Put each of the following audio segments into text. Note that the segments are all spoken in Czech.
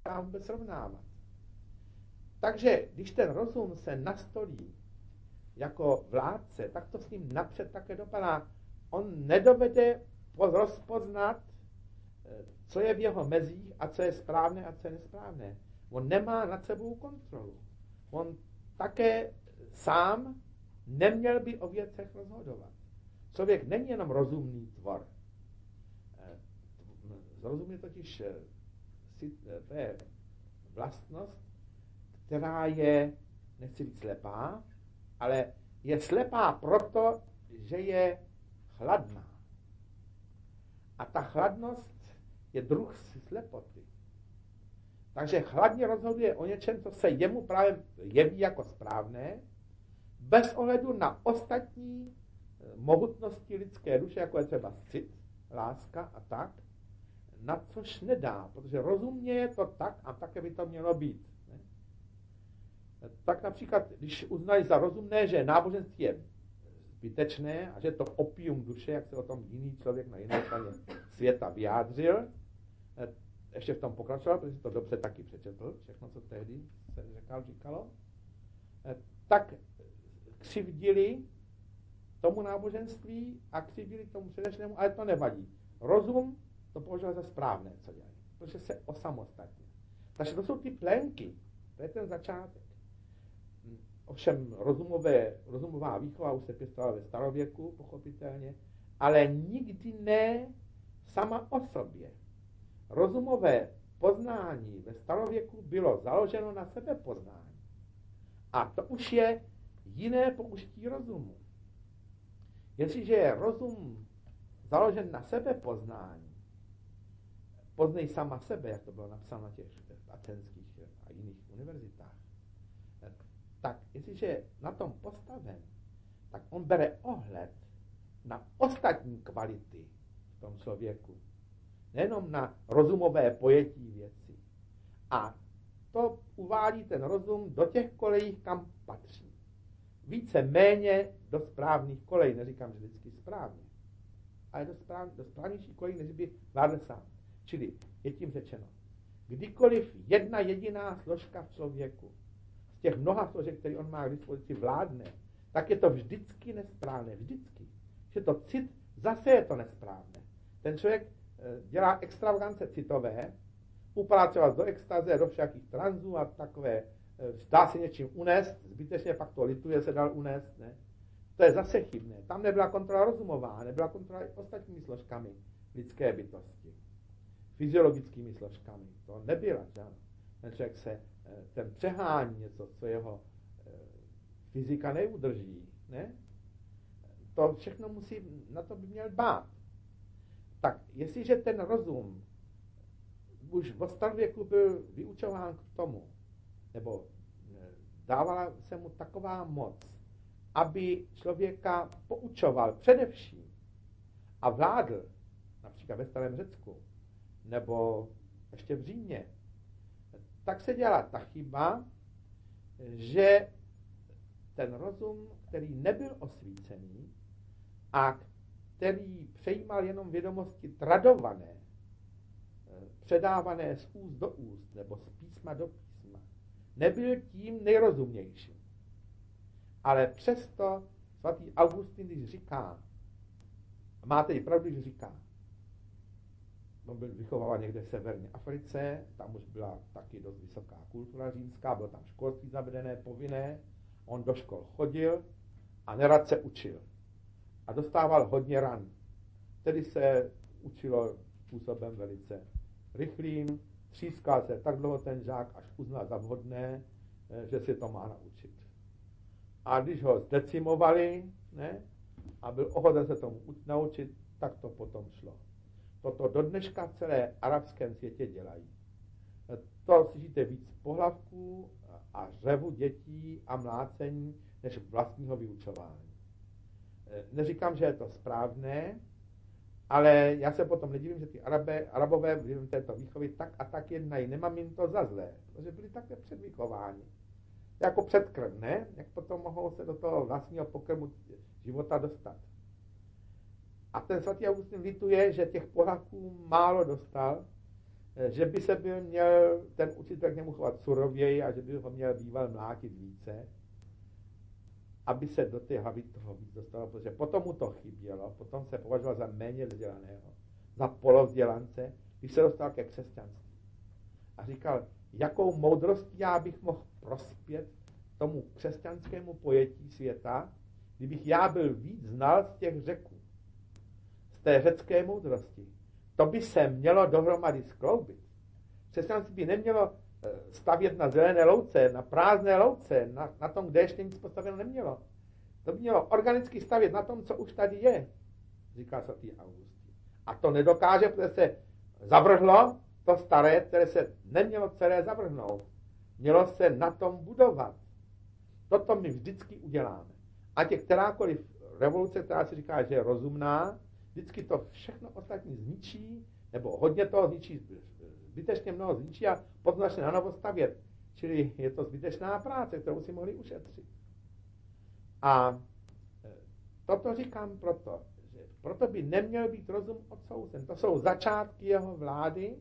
tam vůbec srovnávat. Takže když ten rozum se nastolí jako vládce, tak to s ním napřed také dopadá. On nedovede rozpoznat, co je v jeho mezích a co je správné a co je nesprávné. On nemá nad sebou kontrolu. On také sám neměl by o věcech rozhodovat. Člověk není jenom rozumný tvor. Rozum je totiž to je vlastnost, která je, nechci být slepá, ale je slepá proto, že je chladná. A ta chladnost je druh slepoty. Takže chladně rozhoduje o něčem, co se jemu právě jeví jako správné, bez ohledu na ostatní mohutnosti lidské duše, jako je třeba cit, láska a tak, na což nedá, protože rozumně je to tak a také by to mělo být. Ne? Tak například, když uznají za rozumné, že náboženství je zbytečné a že to opium duše, jak se o tom jiný člověk na jiné straně světa vyjádřil, ještě v tom pokračoval, protože to dobře taky přečetl, všechno, co tehdy se říkalo, tak křivdili tomu náboženství a křivdili tomu předešlému, ale to nevadí. Rozum to považoval za správné, co dělají, protože se osamostatně. Takže to jsou ty plenky, to je ten začátek. Ovšem rozumová výchova už se pěstovala ve starověku, pochopitelně, ale nikdy ne sama o sobě. Rozumové poznání ve starověku bylo založeno na sebepoznání. A to už je jiné použití rozumu. Jestliže je rozum založen na sebepoznání, poznej sama sebe, jak to bylo napsáno na těch atenských a jiných univerzitách, tak jestliže je na tom postaven, tak on bere ohled na ostatní kvality v tom člověku. Nejenom na rozumové pojetí věcí. A to uvádí ten rozum do těch kolejí, kam patří. Více méně do správných kolejí. Neříkám, že vždycky správně. Ale do správnějších kolejí, než by vládl sám. Čili je tím řečeno, kdykoliv jedna jediná složka v člověku z těch mnoha složek, které on má k dispozici, vládne, tak je to vždycky nesprávné. Vždycky. Že to cit, zase je to nesprávné. Ten člověk dělá extravagance citové, upadá třeba do extaze, do všakých tranzů a takové, dá se něčím unést, zbytečně pak to lituje, se dal unést, ne? To je zase chybné. Tam nebyla kontrola rozumová, nebyla kontrola ostatními složkami lidské bytosti. Fyziologickými složkami. To nebyla, že ano. Ten člověk se, ten přehání něco, co jeho fyzika neudrží, ne? To všechno musí, na to by měl dbát. Tak, jestliže ten rozum už v starověku byl vyučován k tomu, nebo dávala se mu taková moc, aby člověka poučoval především a vládl, například ve starém Řecku, nebo ještě v Římě, tak se dělala ta chyba, že ten rozum, který nebyl osvícený a který přejímal jenom vědomosti tradované, předávané z úst do úst, nebo z písma do písma, nebyl tím nejrozumnějším. Ale přesto svatý Augustin, když říká, a máte i pravdu, když říká, on byl vychováván někde v severní Africe, tam už byla taky dost vysoká kultura římská, bylo tam školství zavedené, povinné, on do škol chodil a nerad se učil. A dostával hodně ran. Tedy se učilo způsobem velice rychlým, třískal se tak dlouho ten žák, až uznal za vhodné, že si to má naučit. A když ho zdecimovali, ne, a byl ochoten se tomu naučit, tak to potom šlo. Toto do dneška v celé arabském světě dělají. To slyšíte víc pohlavků a řevu dětí a mlácení, než vlastního vyučování. Neříkám, že je to správné, ale já se potom nedivím, že ty Arabové v této výchovy tak a tak jednají. Nemám jim to za zlé, protože byli také předvychováni. Jako předkrm, ne? Jak potom mohou se do toho vlastního pokrmu života dostat. A ten svatý Augustin lituje, že těch pohlavků málo dostal, že by se byl měl ten učitel k němu chovat surověji a že by ho měl býval mlátit více, aby se do té hlavy toho víc dostalo, protože potom mu to chybělo, potom se považoval za méně vzdělaného, za polovzdělance, když se dostal ke křesťanství. A říkal, jakou moudrostí já bych mohl prospět tomu křesťanskému pojetí světa, kdybych já byl víc znal z těch řeků, z té řecké moudrosti. To by se mělo dohromady skloubit. Křesťanství by nemělo stavět na zelené louce, na prázdné louce, na tom, kde ještě nic postaveno nemělo. To by mělo organicky stavět na tom, co už tady je, říká svatý Augustín. A to nedokáže, protože se zavrhlo to staré, které se nemělo celé zavrhnout. Mělo se na tom budovat. Toto my vždycky uděláme. Ať je kterákoliv revoluce, která si říká, že je rozumná, vždycky to všechno ostatní zničí, nebo hodně toho zničí, zbytečně mnoho zničí a potom začne na novo stavět. Čili je to zbytečná práce, kterou si mohli ušetřit. A toto říkám proto, že proto by neměl být rozum odsouzen. To jsou začátky jeho vlády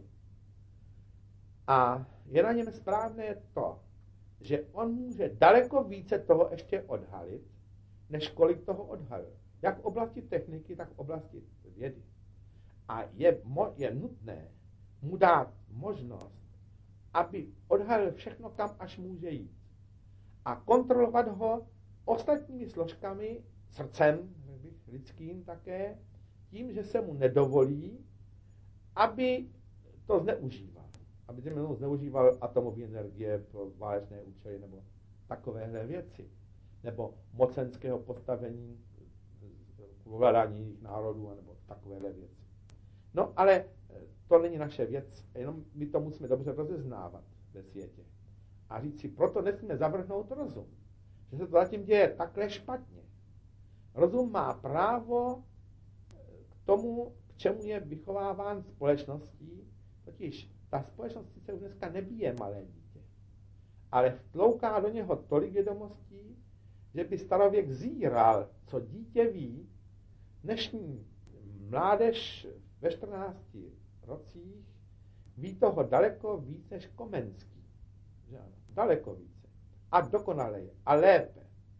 a je na něm správné to, že on může daleko více toho ještě odhalit, než kolik toho odhalil. Jak v oblasti techniky, tak v oblasti vědy. A je nutné mu dát možnost, aby odhalil všechno, kam až může jít. A kontrolovat ho ostatními složkami, srdcem, lidským také, tím, že se mu nedovolí, aby to zneužíval. Aby zneužíval atomové energie pro válečné účely nebo takovéhle věci. Nebo mocenského postavení ovládání jiných národů nebo takovéhle věci. No ale to není naše věc, jenom my to musíme dobře rozeznávat ve světě. A říct si, proto nesmíme zavrhnout rozum. Že se to zatím děje takhle špatně. Rozum má právo k tomu, k čemu je vychováván společností, totiž ta společnost se už dneska nebíje malé dítě, ale vtlouká do něho tolik vědomostí, že by starověk zíral, co dítě ví. Dnešní mládež ve 14 rocích ví toho daleko víc než Komenský. Daleko více. A dokonaleji. A lépe.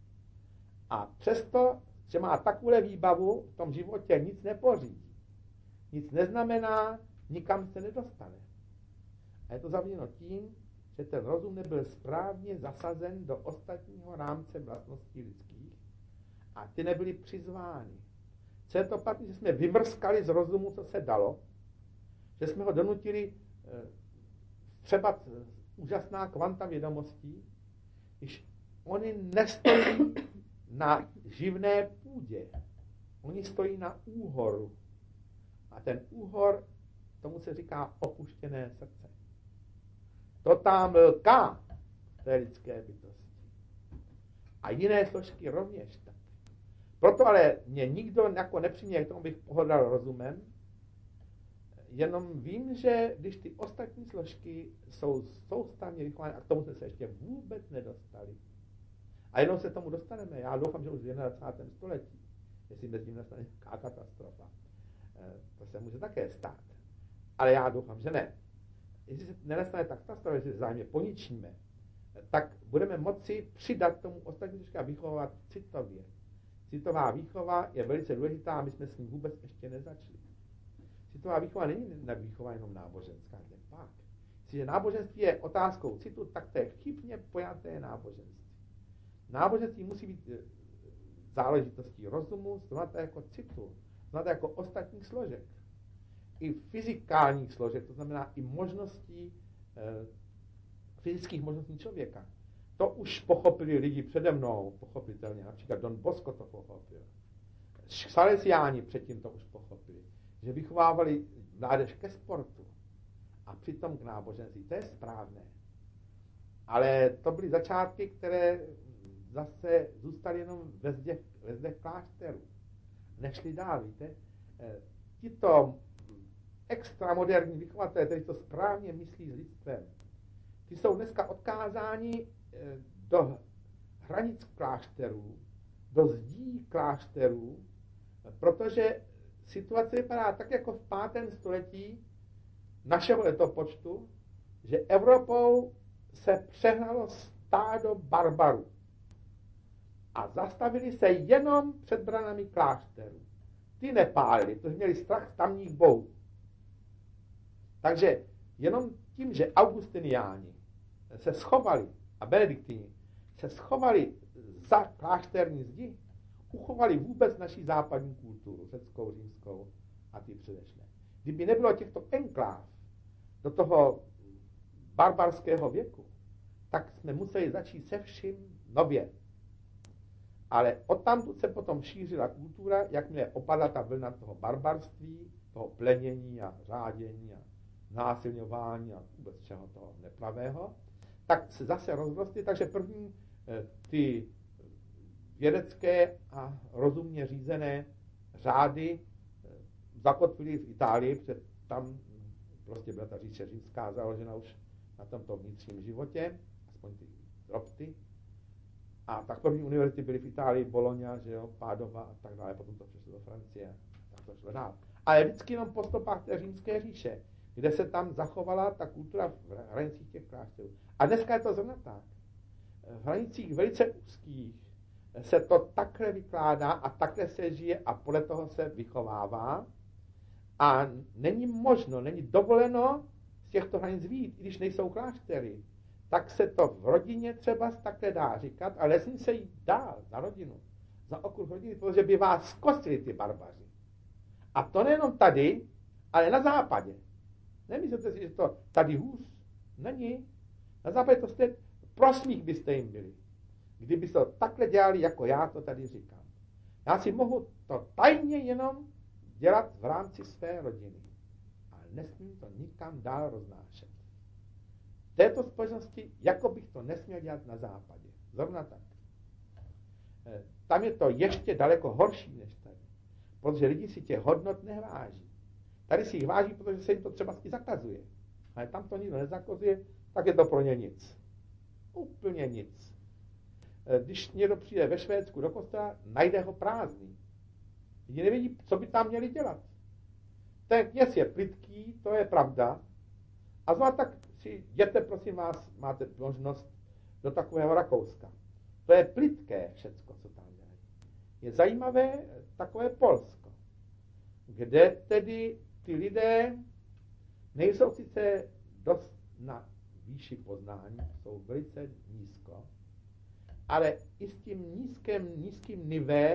A přesto, že má takovou výbavu, v tom životě nic nepořídí. Nic neznamená, nikam se nedostane. A je to zaviněno tím, že ten rozum nebyl správně zasazen do ostatního rámce vlastností lidských a ty nebyly přizvány. Co je to pak, že jsme vymrskali z rozumu, co se dalo, že jsme ho donutili třeba úžasná kvanta vědomostí, když oni nestojí na živné půdě, oni stojí na úhoru. A ten úhor, tomu se říká opuštěné srdce. To tam lká té lidské bytosti. A jiné složky rovněž tak. Proto ale mě nikdo jako nepřiměje k tomu, bych pohrdal rozumem, jenom vím, že když ty ostatní složky jsou soustavně vychovány, a k tomu jsme se ještě vůbec nedostali. A jenom se tomu dostaneme. Já doufám, že už v 21. století, jestli mezi tím nastane nějaká katastrofa. To se může také stát. Ale já doufám, že ne. Jestli se nenastane ta katastrofa, jestli zájemně poničíme, tak budeme moci přidat tomu ostatní složky a vychovat citově. Citová výchova je velice důležitá a my jsme s ní vůbec ještě nezačali. Citová výchova není výchova jenom náboženská, kde pak. Jestliže náboženství je otázkou citu, tak to je chybně pojaté náboženství. Náboženství musí být záležitostí rozumu, znamená jako citu, znamená jako ostatních složek. I fyzikálních složek, to znamená i možností, fyzických možností člověka. To už pochopili lidi přede mnou, pochopitelně, například Don Bosco to pochopil. Salesiáni předtím to už pochopili, že vychovávali mládež ke sportu a přitom k náboženství. To je správné. Ale to byly začátky, které zase zůstaly jenom ve zdech klášterů. Nešli dál, víte. Tito extramoderní vychovatelé, kteří to správně myslí s lidstvem, ty jsou dneska odkázáni do hranic klášterů, do zdí klášterů, protože situace vypadá tak jako v 5. století, našeho letopočtu, že Evropou se přehnalo stádo barbarů a zastavili se jenom před branami klášterů. Ty nepálili, protože měli strach z tamních bohů. Takže jenom tím, že augustiniáni se schovali a benediktini se schovali za klášterní zdi, uchovali vůbec naši západní kulturu, řeckou, římskou a ty předešlé. Kdyby nebylo těchto enkláv do toho barbarského věku, tak jsme museli začít se vším nově. Ale odtamtud se potom šířila kultura, jakmile opadla ta vlna toho barbarství, toho plenění a řádění a násilňování a vůbec čeho toho nepravého, tak se zase rozrostly, takže první ty vědecké a rozumně řízené řády zakotvili v Itálii, protože tam prostě byla ta říše římská založena už na tomto vnitřním životě, aspoň ty drobty. A tak první univerzity byly v Itálii, Bologna, že jo, Pádova a tak dále, potom to přešlo do Francie, tak to šlo dál. Ale vždycky jenom po stopách té římské říše, kde se tam zachovala ta kultura v hranicích těch klášterů. A dneska je to zrovna tak. V hranicích velice úzkých se to takhle vykládá a takhle se žije a podle toho se vychovává. A není možno, není dovoleno z těchto hranic vyjít, i když nejsou kláštery. Tak se to v rodině třeba takhle dá říkat, ale nesmí se jít dál za rodinu, za okruh rodiny, protože by vás zkostili ty barbaři. A to nejenom tady, ale na západě. Nemyslíte si, že to tady hůř? Není. Na západě to jste, prosmích byste jim byli. Kdyby to takhle dělali, jako já to tady říkám. Já si mohu to tajně jenom dělat v rámci své rodiny. Ale nesmím to nikam dál roznášet. V této společnosti, jako bych to nesměl dělat na západě. Zrovna tak. Tam je to ještě daleko horší než tady. Protože lidi si těch hodnot neváží. Tady si jich váží, protože se jim to třeba zakazuje. Ale tam to nikdo nezakazuje, tak je to pro ně nic. Úplně nic. Když někdo přijde ve Švédsku do kostela, najde ho prázdný. Lidi nevědí, co by tam měli dělat. Ten kněz je plytký, to je pravda. A znovu tak si jděte, prosím vás, máte možnost do takového Rakouska. To je plytké všecko, co tam dělají. Je zajímavé takové Polsko, kde tedy ty lidé nejsou sice dost na výši poznání, jsou velice nízko, ale i s tím nízkým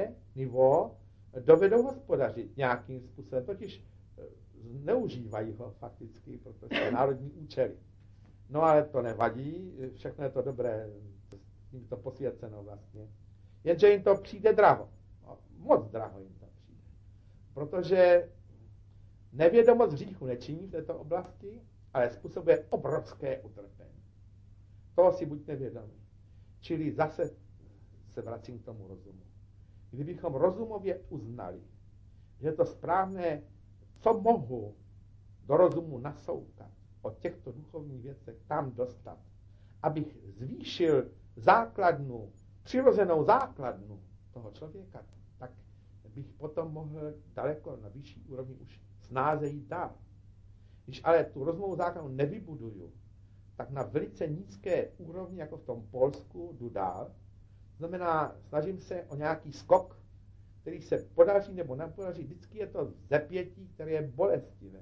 nivo dovedou hospodařit nějakým způsobem, totiž neužívají ho fakticky, protože jsou národní účely. No ale to nevadí, všechno je to dobré, jim to posvěceno vlastně. Jenže jim to přijde draho. No, moc draho jim to přijde. Protože nevědomost hříchu nečiní v této oblasti, ale způsobuje obrovské utrpení. Toho si buďte vědomi. Čili zase se vracím k tomu rozumu. Kdybychom rozumově uznali, že je to správné, co mohu do rozumu nasoukat o těchto duchovních věcech tam dostat, abych zvýšil základnu, přirozenou základnu toho člověka, tak bych potom mohl daleko na vyšší úrovni už snáze jít dál. Když ale tu rozumovou základnu nevybuduju, tak na velice nízké úrovni, jako v tom Polsku, jdu dál. Znamená, snažím se o nějaký skok, který se podaří nebo nepodaří. Vždycky je to zepětí, které je bolestivé.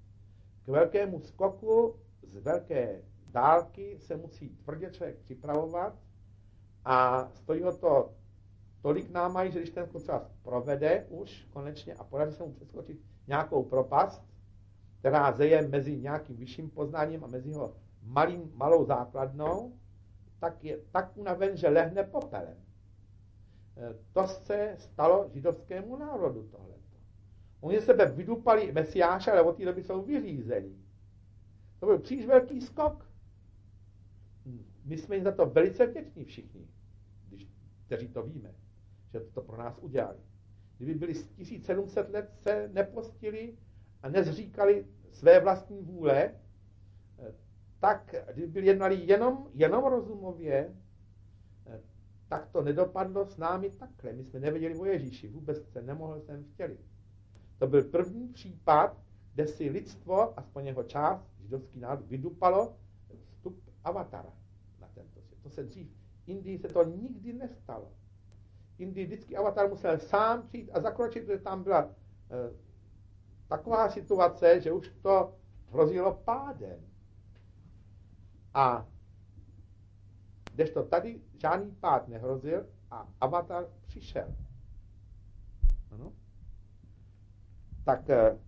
K velkému skoku z velké dálky se musí tvrdě člověk připravovat a stojí ho to tolik námají, že když ten skok třeba provede už konečně a podaří se mu přeskočit nějakou propast, která zeje mezi nějakým vyšším poznáním a mezi jeho malou základnou, tak je tak unaven, že lehne popelem. To se stalo židovskému národu tohleto. Oni sebe vydupali Mesiáše, ale od té doby jsou vyřízení. To byl příliš velký skok. My jsme jim za to velice vděční všichni, kteří to víme, že to pro nás udělali. Kdyby byli 1700 let se nepostili a nezříkali své vlastní vůle, tak kdyby byli jednali jenom rozumově, tak to nedopadlo s námi takhle. My jsme nevěděli o Ježíši, vůbec se nemohl sem vtělit. To byl první případ, kde si lidstvo, aspoň jeho část, židovský národ, vydupalo vstup avatara na tento svět. To se dřív v Indii se to nikdy nestalo. V Indii vždycky avatar musel sám přijít a zakročit, protože tam byla taková situace, že už to hrozilo pádem. A kdežto tady žádný pád nehrozil a avatar přišel. Ano? Tak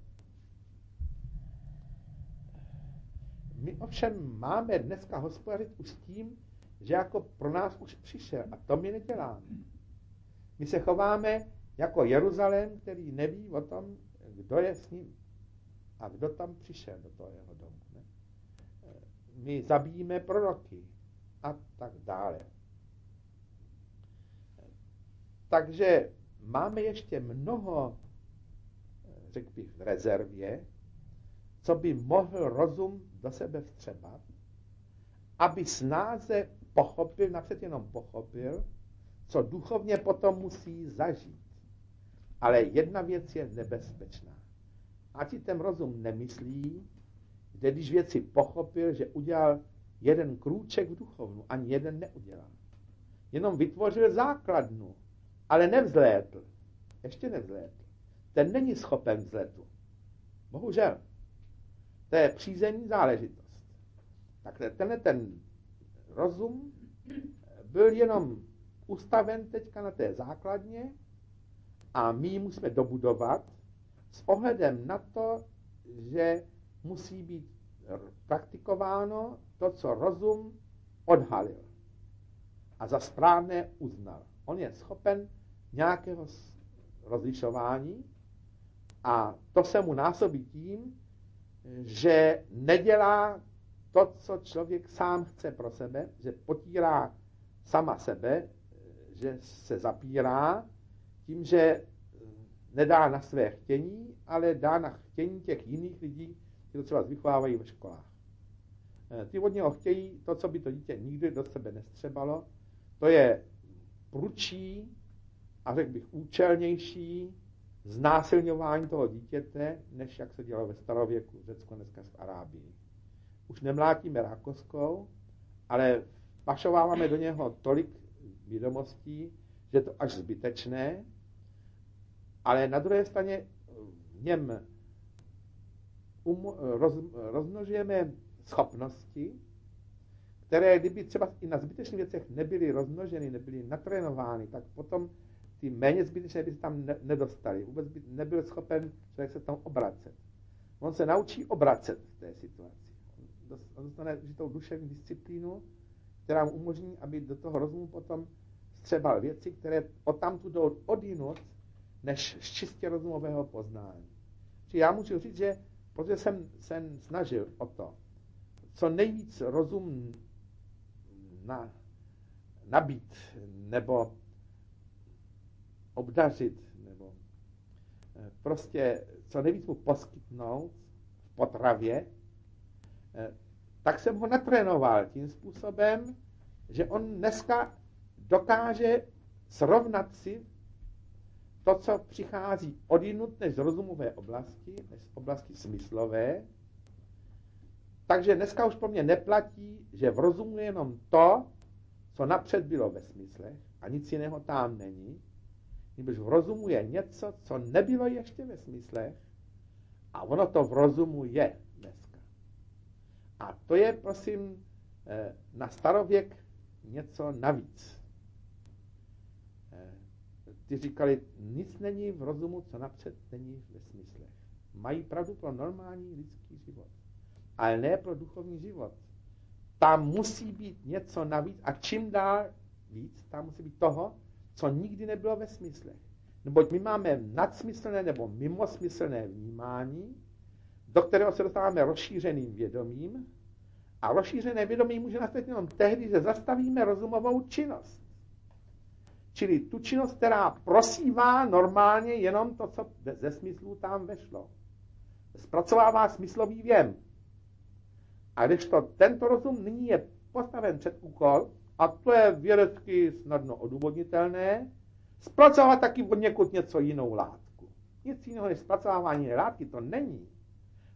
my ovšem máme dneska hospodařit už s tím, že jako pro nás už přišel. A to my neděláme. My se chováme jako Jeruzalém, který neví o tom, kdo je s ním a kdo tam přišel do toho jeho domu. Ne? My zabijíme proroky a tak dále. Takže máme ještě mnoho, řekl bych, v rezervě, co by mohl rozum do sebe vstřebat, aby snáze pochopil, napřed jenom pochopil, co duchovně potom musí zažít. Ale jedna věc je nebezpečná. Ať si ten rozum nemyslí, že když věci pochopil, že udělal jeden krůček v duchovnu, ani jeden neudělal. Jenom vytvořil základnu, ale nevzlétl. Ještě nevzlétl. Ten není schopen vzletu. Bohužel. To je přízemní záležitost. Takhle ten rozum byl jenom ustaven teďka na té základně a my ji musíme dobudovat s ohledem na to, že musí být praktikováno to, co rozum odhalil a za správné uznal. On je schopen nějakého rozlišování a to se mu násobí tím, že nedělá to, co člověk sám chce pro sebe, že potírá sama sebe, že se zapírá tím, že nedá na své chtění, ale dá na chtění těch jiných lidí, kteří třeba vychovávají ve školách. Ty od něho chtějí to, co by to dítě nikdy do sebe nestřebalo, to je prudší a řekl bych účelnější znásilňování toho dítěte, než jak se dělalo ve starověku, v Řecku, dneska v Arábii. Už nemlátíme rákoskou, ale pašováváme do něho tolik vědomostí, že je to až zbytečné, ale na druhé straně v něm rozmnožujeme schopnosti, které kdyby třeba i na zbytečných věcech nebyly rozmnoženy, nebyly natrénovány, tak potom ty méně zbytečné by se tam nedostali. Vůbec by nebyl schopen člověk se tam obracet. On se naučí obracet v té situaci. On dostane určitou duševní disciplínu, která mu umožní, aby do toho rozumu potom vstřebal věci, které odtamtud jdou odjinud, než z čistě rozumového poznání. Čiže já můžu říct, že protože jsem snažil o to, co nejvíc rozum nabít, nebo obdařit, nebo prostě co nejvíc mu poskytnout v potravě, tak jsem ho natrénoval tím způsobem, že on dneska dokáže srovnat si to, co přichází odjinud než z rozumové oblasti, než z oblasti smyslové. Takže dneska už pro mě neplatí, že v rozumu je jenom to, co napřed bylo ve smyslech a nic jiného tam není, nebož v rozumu je něco, co nebylo ještě ve smyslech a ono to v rozumu je dneska. A to je, prosím, na starověk něco navíc. Ty říkali, nic není v rozumu, co napřed není ve smyslech. Mají pravdu pro normální lidský život, ale ne pro duchovní život. Tam musí být něco navíc a čím dál víc, tam musí být toho, co nikdy nebylo ve smyslech. Neboť my máme nadsmyslné nebo mimosmyslné vnímání, do kterého se dostáváme rozšířeným vědomím a rozšířené vědomí může nastat jenom tehdy, že zastavíme rozumovou činnost. Čili tu činnost, která prosívá normálně jenom to, co ze smyslů tam vešlo. Zpracovává smyslový věm. A kdežto tento rozum nyní je postaven před úkol, a to je vědecky snadno odůvodnitelné, zpracovat taky od někud něco jinou látku. Nic jiného než zpracovávání látky to není.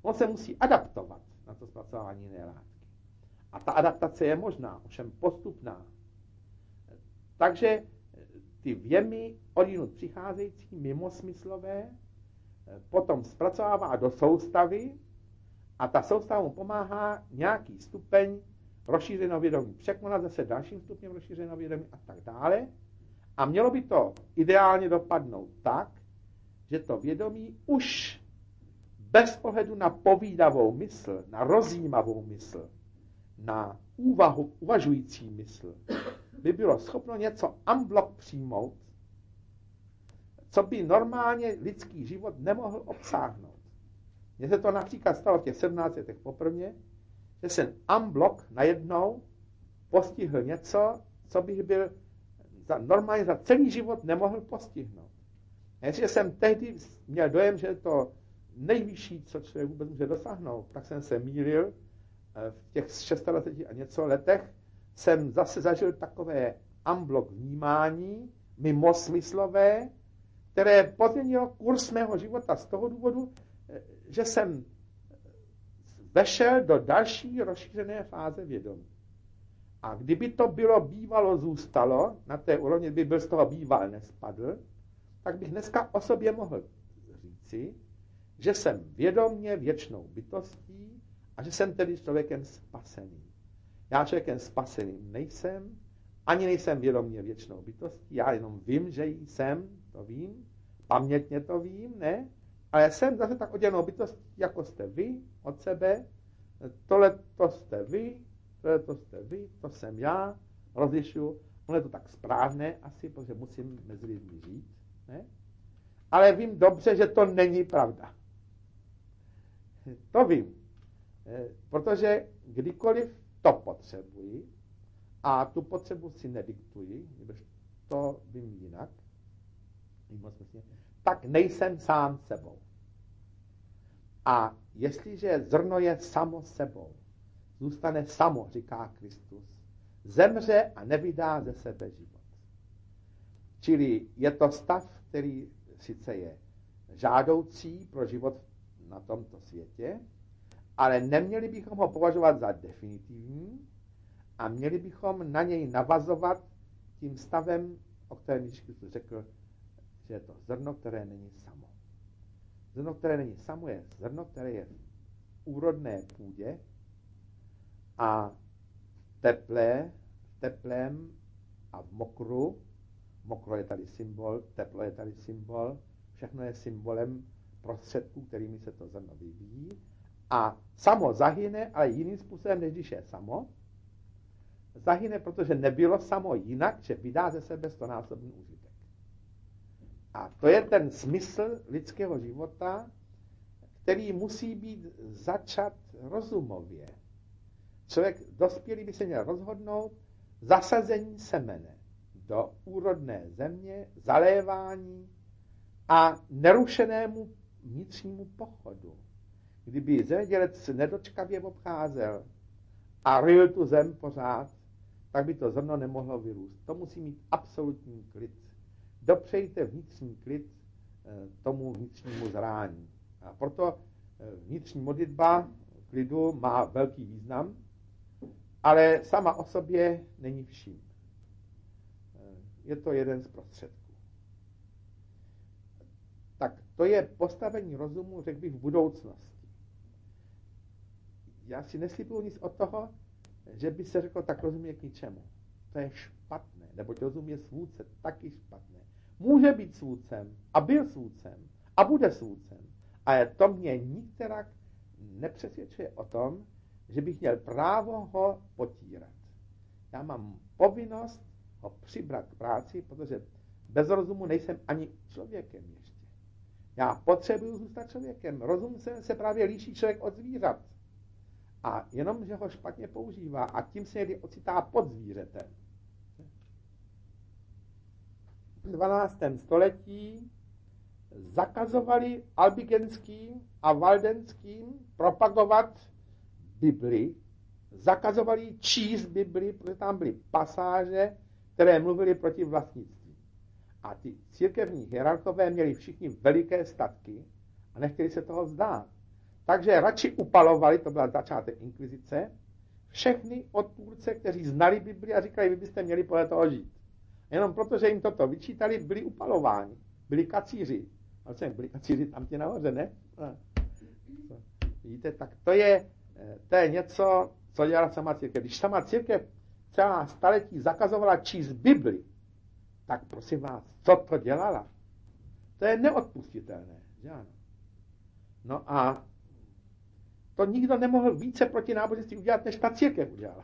On se musí adaptovat na to zpracování jiné látky. A ta adaptace je možná, ovšem postupná. Takže ty vjemy odjinud přicházející mimosmyslové potom zpracovává do soustavy a ta soustava mu pomáhá nějaký stupeň rozšířeného vědomí překonat zase dalším stupněm rozšířeného vědomí a tak dále. A mělo by to ideálně dopadnout tak, že to vědomí už bez ohledu na povídavou mysl, na rozjímavou mysl, na uvažující mysl, by bylo schopno něco en bloc přijmout, co by normálně lidský život nemohl obsáhnout. Mně se to například stalo v těch 17 letech poprvé, že jsem en bloc najednou postihl něco, co bych byl normálně za celý život nemohl postihnout. A jestliže jsem tehdy měl dojem, že je to nejvyšší, co člověk vůbec může dosáhnout, tak jsem se mýlil. V těch 26 a něco letech jsem zase zažil takové en bloc vnímání, mimosmyslové, které pozměnilo kurz mého života z toho důvodu, že jsem vešel do další rozšířené fáze vědomí. A kdyby to bylo bývalo zůstalo, na té úrovni by byl z toho býval nespadl, tak bych dneska o sobě mohl říci, že jsem vědomě věčnou bytostí a že jsem tedy člověkem spaseným. Já člověkem spaseným nejsem, ani nejsem vědomě věčnou bytostí, já jenom vím, že jsem, to vím, pamětně to vím, ne? Ale jsem zase tak oddělenou bytostí, jako jste vy od sebe, tohle to jste vy, to jste vy, to jsem já, rozlišuju, ono je to tak správné asi, protože musím mezi lidmi žít, ne? Ale vím dobře, že to není pravda. To vím, protože kdykoliv to potřebuji a tu potřebu si nediktuji, to vím jinak, tak nejsem sám sebou. A jestliže zrno je samo sebou, zůstane samo, říká Kristus, zemře a nevydá ze sebe život. Čili je to stav, který sice je žádoucí pro život na tomto světě, ale neměli bychom ho považovat za definitivní a měli bychom na něj navazovat tím stavem, o kterém Ježíš Kristus řekl, že je to zrno, které není samo. Zrno, které není samo, je zrno, které je v úrodné půdě a teplém a v mokru. Mokro je tady symbol, teplo je tady symbol, všechno je symbolem prostředků, kterými se to zrno vyvíjí. A samo zahyne, ale jiným způsobem, než když je samo. Zahyne, protože nebylo samo jinak, že vydá ze sebe 100násobný užitek. A to je ten smysl lidského života, který musí být začat rozumově. Člověk dospělý by se měl rozhodnout zasazení semene do úrodné země, zalévání a nerušenému vnitřnímu pochodu. Kdyby zemědělec nedočkavě obcházel a ryl tu zem pořád, tak by to zrno nemohlo vyrůst. To musí mít absolutní klid. Dopřejte vnitřní klid tomu vnitřnímu zrání. A proto vnitřní modlitba klidu má velký význam, ale sama o sobě není vším. Je to jeden z prostředků. Tak to je postavení rozumu, řekl bych, v budoucnosti. Já si neslibuju nic od toho, že by se řeklo, tak rozum je k ničemu. To je špatné, neboť rozum je svůdce, taky špatné. Může být svůdcem a byl svůdcem a bude svůdcem. Ale to mě nikterak nepřesvědčuje o tom, že bych měl právo ho potírat. Já mám povinnost ho přibrat k práci, protože bez rozumu nejsem ani člověkem ještě. Já potřebuji zůstat člověkem. Rozum se právě líší člověk od zvířat. A jenom, že ho špatně používá a tím se někdy ocitá pod zvířetem. V 12. století zakazovali albigenským a valdenským propagovat Bibli, zakazovali číst Bibli, protože tam byly pasáže, které mluvily proti vlastnictví. A ty církevní hierarchové měli všichni veliké statky a nechtěli se toho vzdát. Takže radši upalovali, to byl začátek inkvizice, všechny odpůrce, kteří znali Bibli a říkali, vy byste měli podle toho žít. Jenom protože jim toto vyčítali, byli upalováni, byli kacíři. Ale byli kacíři tam tě nahoře, ne? Vidíte, tak to je něco, co dělala sama církev. Když sama církev celá staletí zakazovala číst Bibli, tak prosím vás, co to dělala? To je neodpustitelné, že ano? No a to nikdo nemohl více proti náboženství udělat, než ta církev udělala.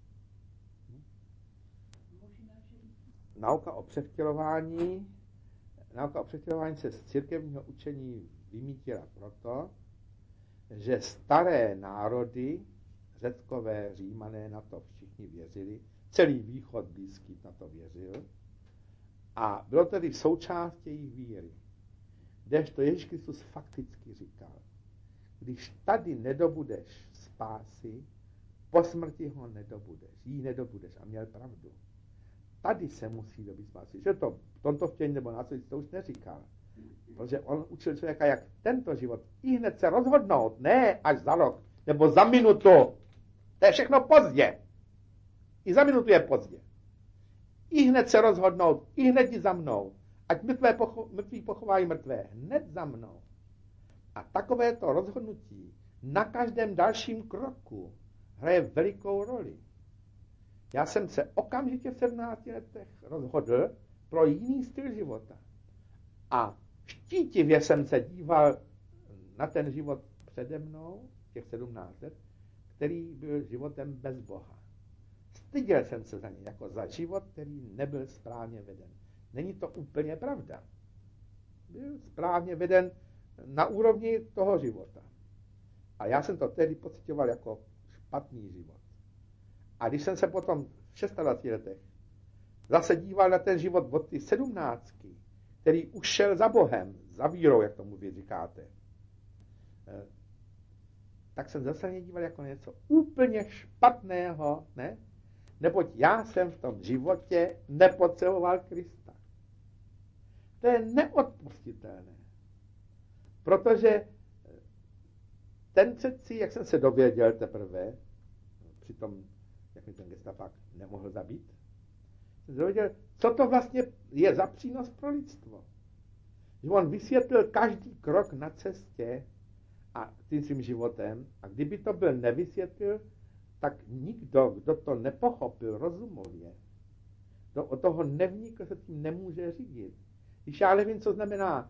Nauka o převtělování se z církevního učení vymítila proto, že staré národy, Řeckové, Římané, na to všichni věřili, celý východ blízký na to věřil a bylo tedy součástí jejich víry. Kdežto Ježíš Kristus fakticky říkal, když tady nedobudeš spásy, po smrti ho nedobudeš, jí nedobudeš a měl pravdu. Tady se musí dobít spásy. Že to v tomto vtění nebo následující to už neříkal. Protože on učil člověka, jak tento život i hned se rozhodnout, ne až za rok nebo za minutu. To je všechno pozdě. I za minutu je pozdě. I hned se rozhodnout, i hned jít za mnou. Ať mrtví pochovají mrtvé. Hned za mnou. A takovéto rozhodnutí na každém dalším kroku hraje velikou roli. Já jsem se okamžitě v 17 letech rozhodl pro jiný styl života. A štítivě jsem se díval na ten život přede mnou, těch 17 let, který byl životem bez Boha. Styděl jsem se za něj, jako za život, který nebyl správně veden. Není to úplně pravda. Byl správně veden na úrovni toho života. A já jsem to tehdy pocitoval jako špatný život. A když jsem se potom v 26 letech zase díval na ten život od ty 17, který už šel za Bohem, za vírou, jak tomu vy říkáte, tak jsem zase díval jako něco úplně špatného, ne? Neboť já jsem v tom životě nepotřeboval Krista. To je neodpustitelné. Protože ten přeci, jak jsem se dověděl teprve, přitom, jak mi ten gestapák nemohl zabít, jsem se dověděl, co to vlastně je za přínos pro lidstvo. Že on vysvětlil každý krok na cestě a tím svým životem, a kdyby to byl nevysvětlil, tak nikdo, kdo to nepochopil rozumově, kdo o toho nevnikl, se tím nemůže řídit. Když já nevím, co znamená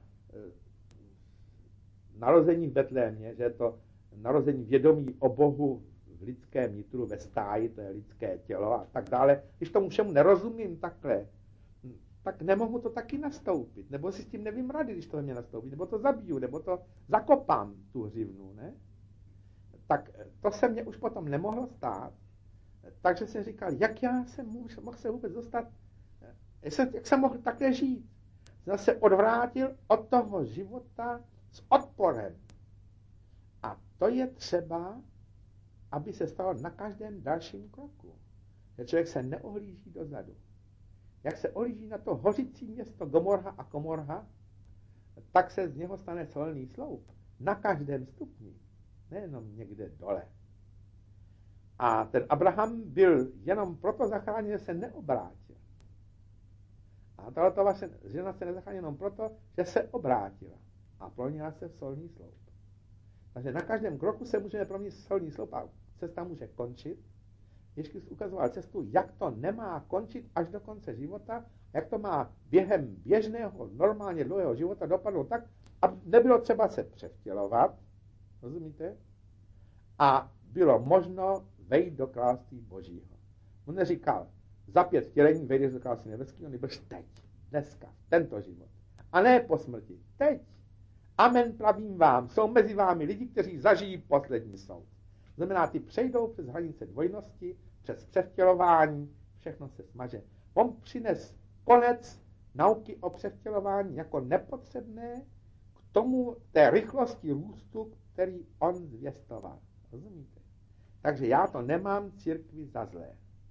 narození v Betlémě, že je to narození vědomí o Bohu v lidském nitru, ve stáji, to je lidské tělo a tak dále. Když tomu všemu nerozumím takhle, tak nemohu to taky nastoupit, nebo si s tím nevím rady, když to ve mně nastoupí, nebo to zabiju, nebo to zakopám, tu hřivnu, ne? Tak to se mně už potom nemohlo stát, takže jsem říkal, jak já jsem mohl se vůbec dostat, jak jsem mohl takhle žít. Jsem se odvrátil od toho života s odporem. A to je třeba, aby se stalo na každém dalším kroku. Že člověk se neohlíží dozadu. Jak se ohlíží na to hořící město Gomorha a Komorha, tak se z něho stane solný sloup. Na každém stupni. Nejenom někde dole. A ten Abraham byl jenom proto zachráněn, že se neobrátil. A tato vaše žena se nezachránila jenom proto, že se obrátila. A proměnila se v solný sloup. Takže na každém kroku se můžeme proměnit v solný sloup a cesta může končit. Ježíš ukazoval cestu, jak to nemá končit až do konce života, jak to má během běžného, normálně dlouhého života dopadnout tak, aby nebylo třeba se převtělovat, rozumíte? A bylo možno vejít do království Božího. On neříkal, za 5 vtělení vejdeš do království nebeského, nebož teď, dneska, tento život. A ne po smrti, teď. Amen, pravím vám, jsou mezi vámi lidi, kteří zažijí poslední soud. Znamená, ty přejdou přes hranice dvojnosti, přes převtělování, všechno se smaže. On přines konec nauky o převtělování jako nepotřebné k tomu té rychlosti růstu, který on zvěstoval. Rozumíte? Takže já to nemám církvi za zlé.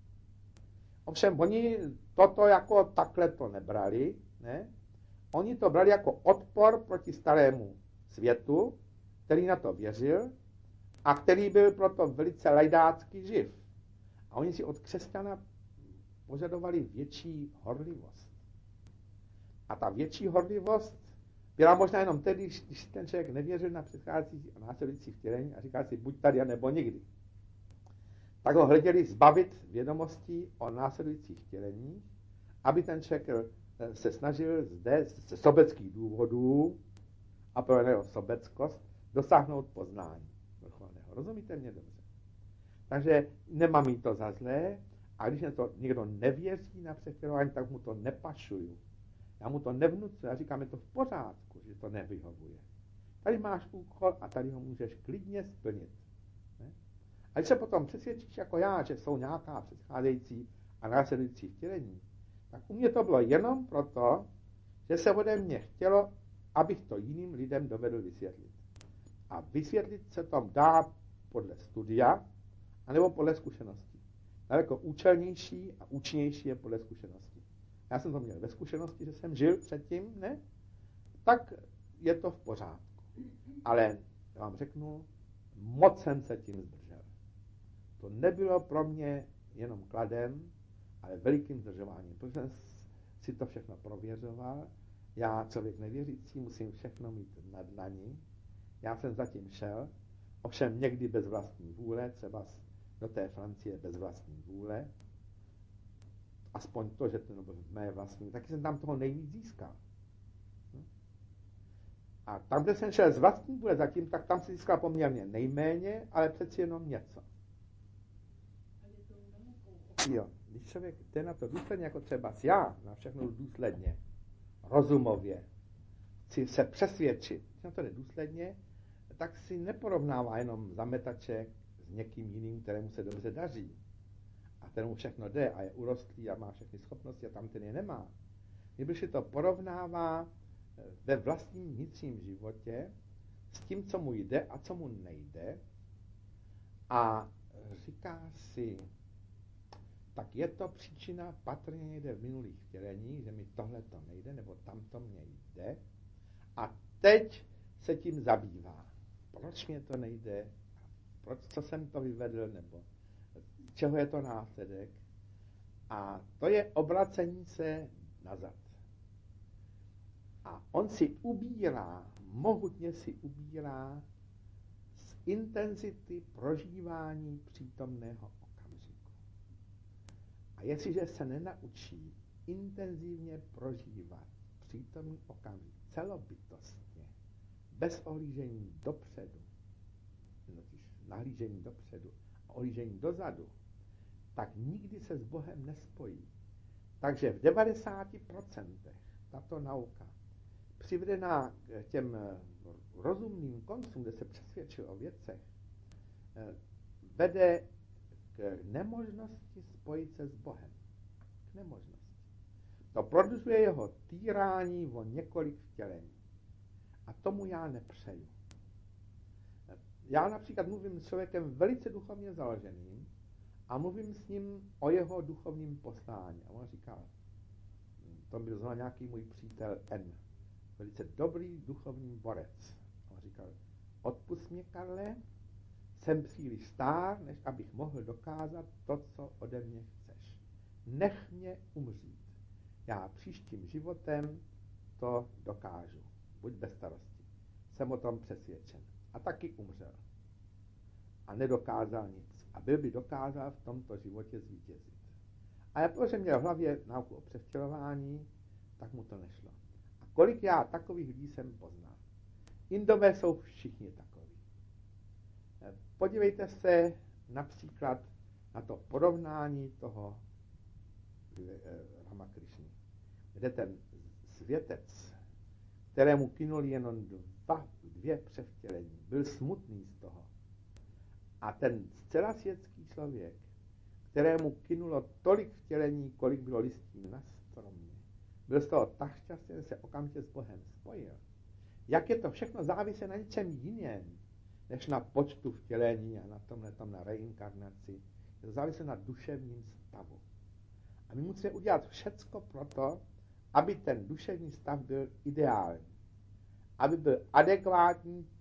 Ovšem, oni toto jako takhle to nebrali, ne? Oni to brali jako odpor proti starému světu který na to věřil a který byl proto velice lajdácky živ. A oni si od křesťana požadovali větší horlivost. A ta větší horlivost byla možná jenom tedy, když ten člověk nevěřil na předcházející a následující vtělení a říkal si buď tady, nebo nikdy. Tak ho hleděli zbavit vědomostí o následujících vtěleních, aby ten člověk se snažil zde ze sobeckých důvodů a pro jeho sobeckost dosáhnout poznání vrcholného. Rozumíte mě dobře? Takže nemám jí to za zlé, a když to někdo nevěří na převtělování, tak mu to nepašuju. Já mu to nevnucuji, já říkám, je to v pořádku, že to nevyhovuje. Tady máš úkol a tady ho můžeš klidně splnit. Ne? A když se potom přesvědčíš jako já, že jsou nějaká předcházející a následující vtělení, tak u mě to bylo jenom proto, že se ode mě chtělo, abych to jiným lidem dovedl vysvětlit. A vysvětlit se to dá podle studia, anebo podle zkušenosti. Daleko účelnější a účinnější je podle zkušenosti. Já jsem to měl ve zkušenosti, že jsem žil předtím, ne? Tak je to v pořádku. Ale já vám řeknu, moc jsem se tím zdržel. To nebylo pro mě jenom kladem, ale velikým zdržováním, protože jsem si to všechno prověřoval. Já, člověk nevěřící, musím všechno mít na dlani. Já jsem zatím šel, ovšem někdy bez vlastní vůle, třeba do té Francie bez vlastní vůle, aspoň to, že to bylo mé vlastní, taky jsem tam toho nejvíc získal. A tam, kde jsem šel z vlastní vůle zatím, tak tam si získal poměrně nejméně, ale přeci jenom něco. Jo, když člověk jde na to důsledně, jako třeba já, na všechno důsledně, rozumově, chci se přesvědčit, když na to jde důsledně, tak si neporovnává jenom zametaček s někým jiným, kterému se dobře daří a kterému všechno jde a je urostlý a má všechny schopnosti a tam ten je nemá. Když si to porovnává ve vlastním vnitřním životě s tím, co mu jde a co mu nejde a říká si, tak je to příčina patrně někde v minulých vtěleních, že mi tohle to nejde, nebo tamto mě jde a teď se tím zabývá. Proč mě to nejde? Proč, co jsem to vyvedl? Nebo čeho je to následek? A to je obracení se nazad. A on si ubírá, mohutně si ubírá z intenzity prožívání přítomného okamžiku. A jestliže se nenaučí intenzivně prožívat přítomný okamžik celobytostně, bez ohlížení dopředu, nahlížení dopředu a ohlížení dozadu, tak nikdy se s Bohem nespojí. Takže v 90% tato nauka, přivedená k těm rozumným koncům, kde se přesvědčil o věcech, vede k nemožnosti spojit se s Bohem. K nemožnosti. To prodlužuje jeho týrání o několik vtělení. A tomu já nepřeju. Já například mluvím s člověkem velice duchovně založeným a mluvím s ním o jeho duchovním poslání. A on říkal, to byl zrovna nějaký můj přítel N, velice dobrý duchovní borec. A on říkal, odpusť mě, Karle, jsem příliš stár, než abych mohl dokázat to, co ode mě chceš. Nech mě umřít. Já příštím životem to dokážu. Buď bez starosti. Jsem o tom přesvědčen. A taky umřel. A nedokázal nic. A byl by dokázal v tomto životě zvítězit. A protože měl v hlavě nauku o převtělování, tak mu to nešlo. A kolik já takových lidí jsem poznal. Indové jsou všichni takoví. Podívejte se například na to porovnání toho Ramakrišny, kde ten světec, kterému kynuli jenom dvě převtělení, byl smutný z toho. A ten zcela světský člověk, kterému kynulo tolik vtělení, kolik bylo listí na stromě, byl z toho tak šťastný, že se okamžitě s Bohem spojil. Jak je to všechno závisí na něčem jiném, než na počtu vtělení a na tomhle na reinkarnaci. Je to závisí na duševním stavu. A my musíme udělat všecko proto, aby ten duševní stav byl ideální. Aby byl adekvátní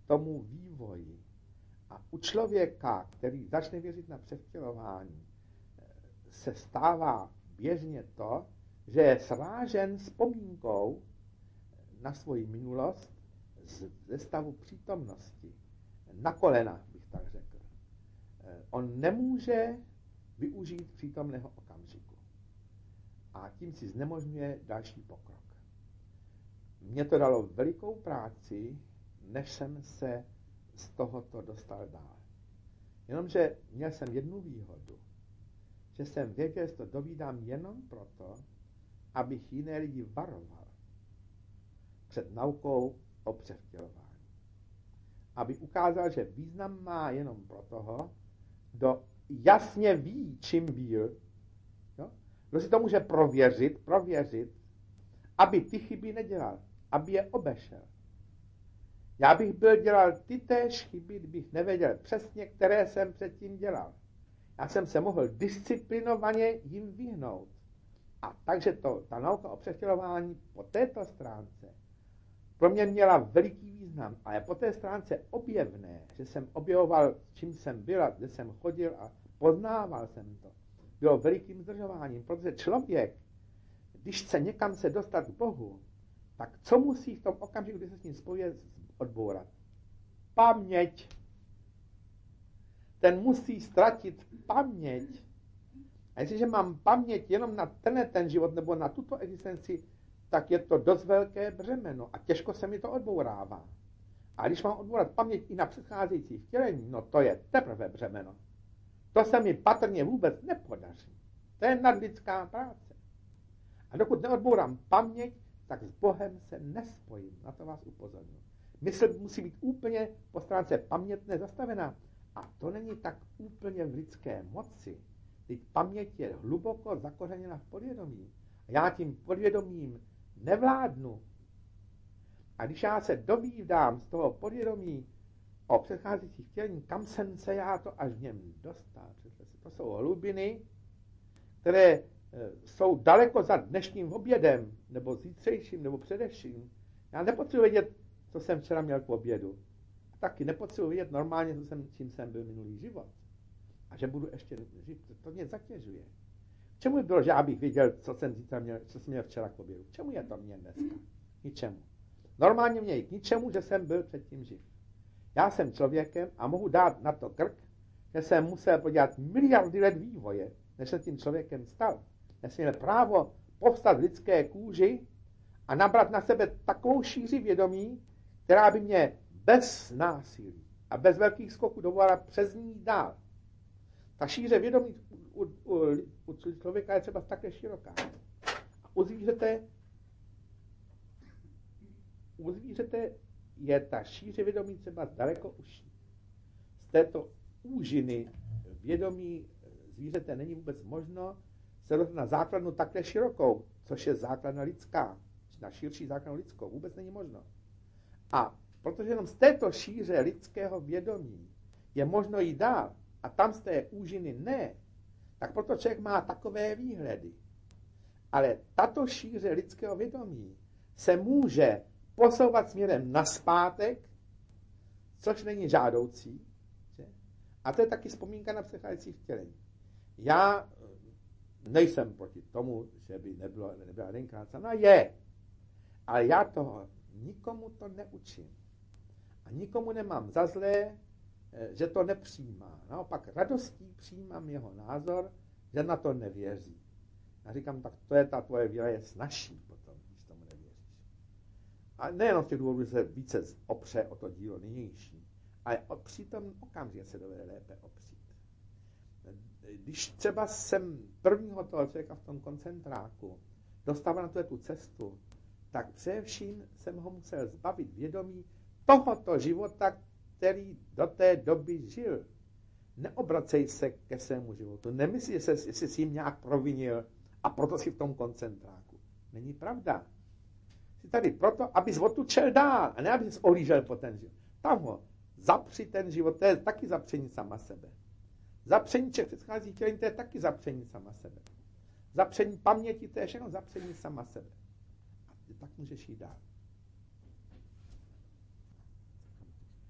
tomu vývoji. A u člověka, který začne věřit na převtělování, se stává běžně to, že je srážen vzpomínkou na svoji minulost ze stavu přítomnosti. Na kolena, bych tak řekl. On nemůže využít přítomného okamžiku. A tím si znemožňuje další pokrok. Mně to dalo velikou práci, než jsem se z tohoto dostal dál. Jenomže měl jsem jednu výhodu, že jsem věděl, že to dovídám jenom proto, abych jiné lidi varoval před naukou o převtělování. Aby ukázal, že význam má jenom pro toho, kdo jasně ví, čím byl, jo? Kdo si to může prověřit, aby ty chyby nedělal, aby je obešel. Já bych byl dělal ty též chyby, kdybych nevěděl přesně, které jsem předtím dělal. Já jsem se mohl disciplinovaně jim vyhnout. A takže ta nauka o převtělování po této stránce pro mě měla veliký význam, ale po té stránce objevné, že jsem objevoval, čím jsem byl a kde jsem chodil a poznával jsem to, bylo velikým zdržováním, protože člověk, když chce někam se dostat k Bohu, tak co musí v tom okamžiku, kdy se s ním spojuje, odbourat? Paměť. Ten musí ztratit paměť. A jestliže mám paměť jenom na ten život nebo na tuto existenci, tak je to dost velké břemeno a těžko se mi to odbourává. A když mám odbourat paměť i na předcházející vtělení, no to je teprve břemeno. To se mi patrně vůbec nepodaří. To je nadlidská práce. A dokud neodbourám paměť, tak s Bohem se nespojím. Na to vás upozorňuji. Mysl musí být úplně po stránce pamětné zastavená. A to není tak úplně v lidské moci. Teď paměť je hluboko zakořeněna v podvědomí. A já tím podvědomím nevládnu. A když já se dovídám z toho podvědomí o předcházejících vtělení, kam jsem se já to až v něm dostal. To jsou hlubiny, které jsou daleko za dnešním obědem, nebo zítřejším, nebo především. Já nepotřebuji vědět, co jsem včera měl k obědu. A taky nepotřebuji vědět normálně, čím jsem byl minulý život. A že budu ještě žít, to mě zatěžuje. Čemu bylo, že já bych věděl, co jsem měl včera k obědu? Čemu je to mě dneska? Ničemu. Normálně mě je k ničemu, že jsem byl předtím živ. Já jsem člověkem a mohu dát na to krk, že jsem musel podělat miliardy let vývoje, než jsem tím člověkem stal. Já jsem měl právo povstat v lidské kůži a nabrat na sebe takovou šíři vědomí, která by mě bez násilí a bez velkých skoků dovolila přes ní dál. Ta šíře vědomí u člověka je třeba také široká. A u zvířete je ta šíře vědomí třeba daleko užší. Z této úžiny vědomí zvířete není vůbec možno se dostat na základnu takhle širokou, což je základna lidská, na širší základnu lidskou, vůbec není možno. A protože jenom z této šíře lidského vědomí je možno jít dál, a tam z té úžiny ne, tak proto člověk má takové výhledy. Ale tato šíře lidského vědomí se může posouvat směrem nazpátek, což není žádoucí. Že? A to je taky vzpomínka na předcházející vtělení. Já nejsem proti tomu, že by nebyla reinkarnace. No je, ale já toho nikomu to neučím. A nikomu nemám za zlé, že to nepřijímá. Naopak radostí přijímám jeho názor, že na to nevěří. Já říkám, tak to je ta tvoje víra je snazší potom, když tomu nevěříš. A nejenom v těch důvodů, že se více opře o to dílo nynější, ale při tom okamžitě se dovede lépe opřít. Když třeba jsem prvního toho člověka v tom koncentráku dostával na tu cestu, tak především jsem ho musel zbavit vědomí tohoto života, který do té doby žil. Neobracej se ke svému životu. Nemyslí, jestli jsi jim nějak provinil a proto si v tom koncentráku. Není pravda. Jsi tady proto, abys otučel dál a ne, abys ohlížel po ten život. Tam ho zapři ten život, to je taky zapření sama sebe. Zapření všech předcházích tělení, to je taky zapření sama sebe. Zapření paměti, to je všechno zapření sama sebe. A tak můžeš jít dál.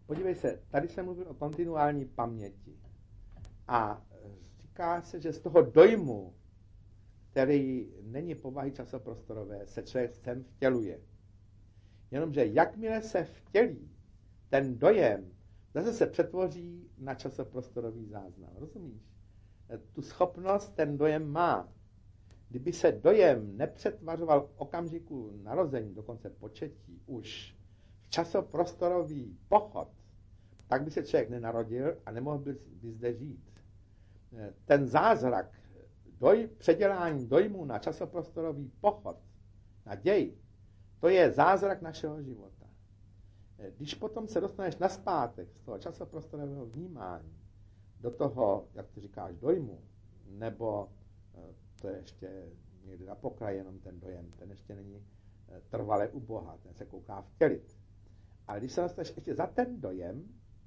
podívej se, tady se mluvil o kontinuální paměti. A říká se, že z toho dojmu, který není povahy časoprostorové, se člověk sem vtěluje. Jenomže jakmile se vtělí, ten dojem zase se přetvoří na časoprostorový záznam. Rozumíš? Tu schopnost ten dojem má. Kdyby se dojem nepřetvařoval v okamžiku narození, dokonce početí, už v časoprostorový pochod, tak by se člověk nenarodil a nemohl by zde žít. Ten zázrak předělání dojmu na časoprostorový pochod, na děj, to je zázrak našeho života. Když potom se dostaneš nazpátek z toho časoprostorového vnímání do toho, jak ty říkáš, dojmu, nebo to je ještě někde na pokraji jenom ten dojem, ten ještě není trvale u Boha, ten se kouká vtělit. Ale když se dostaneš ještě za ten dojem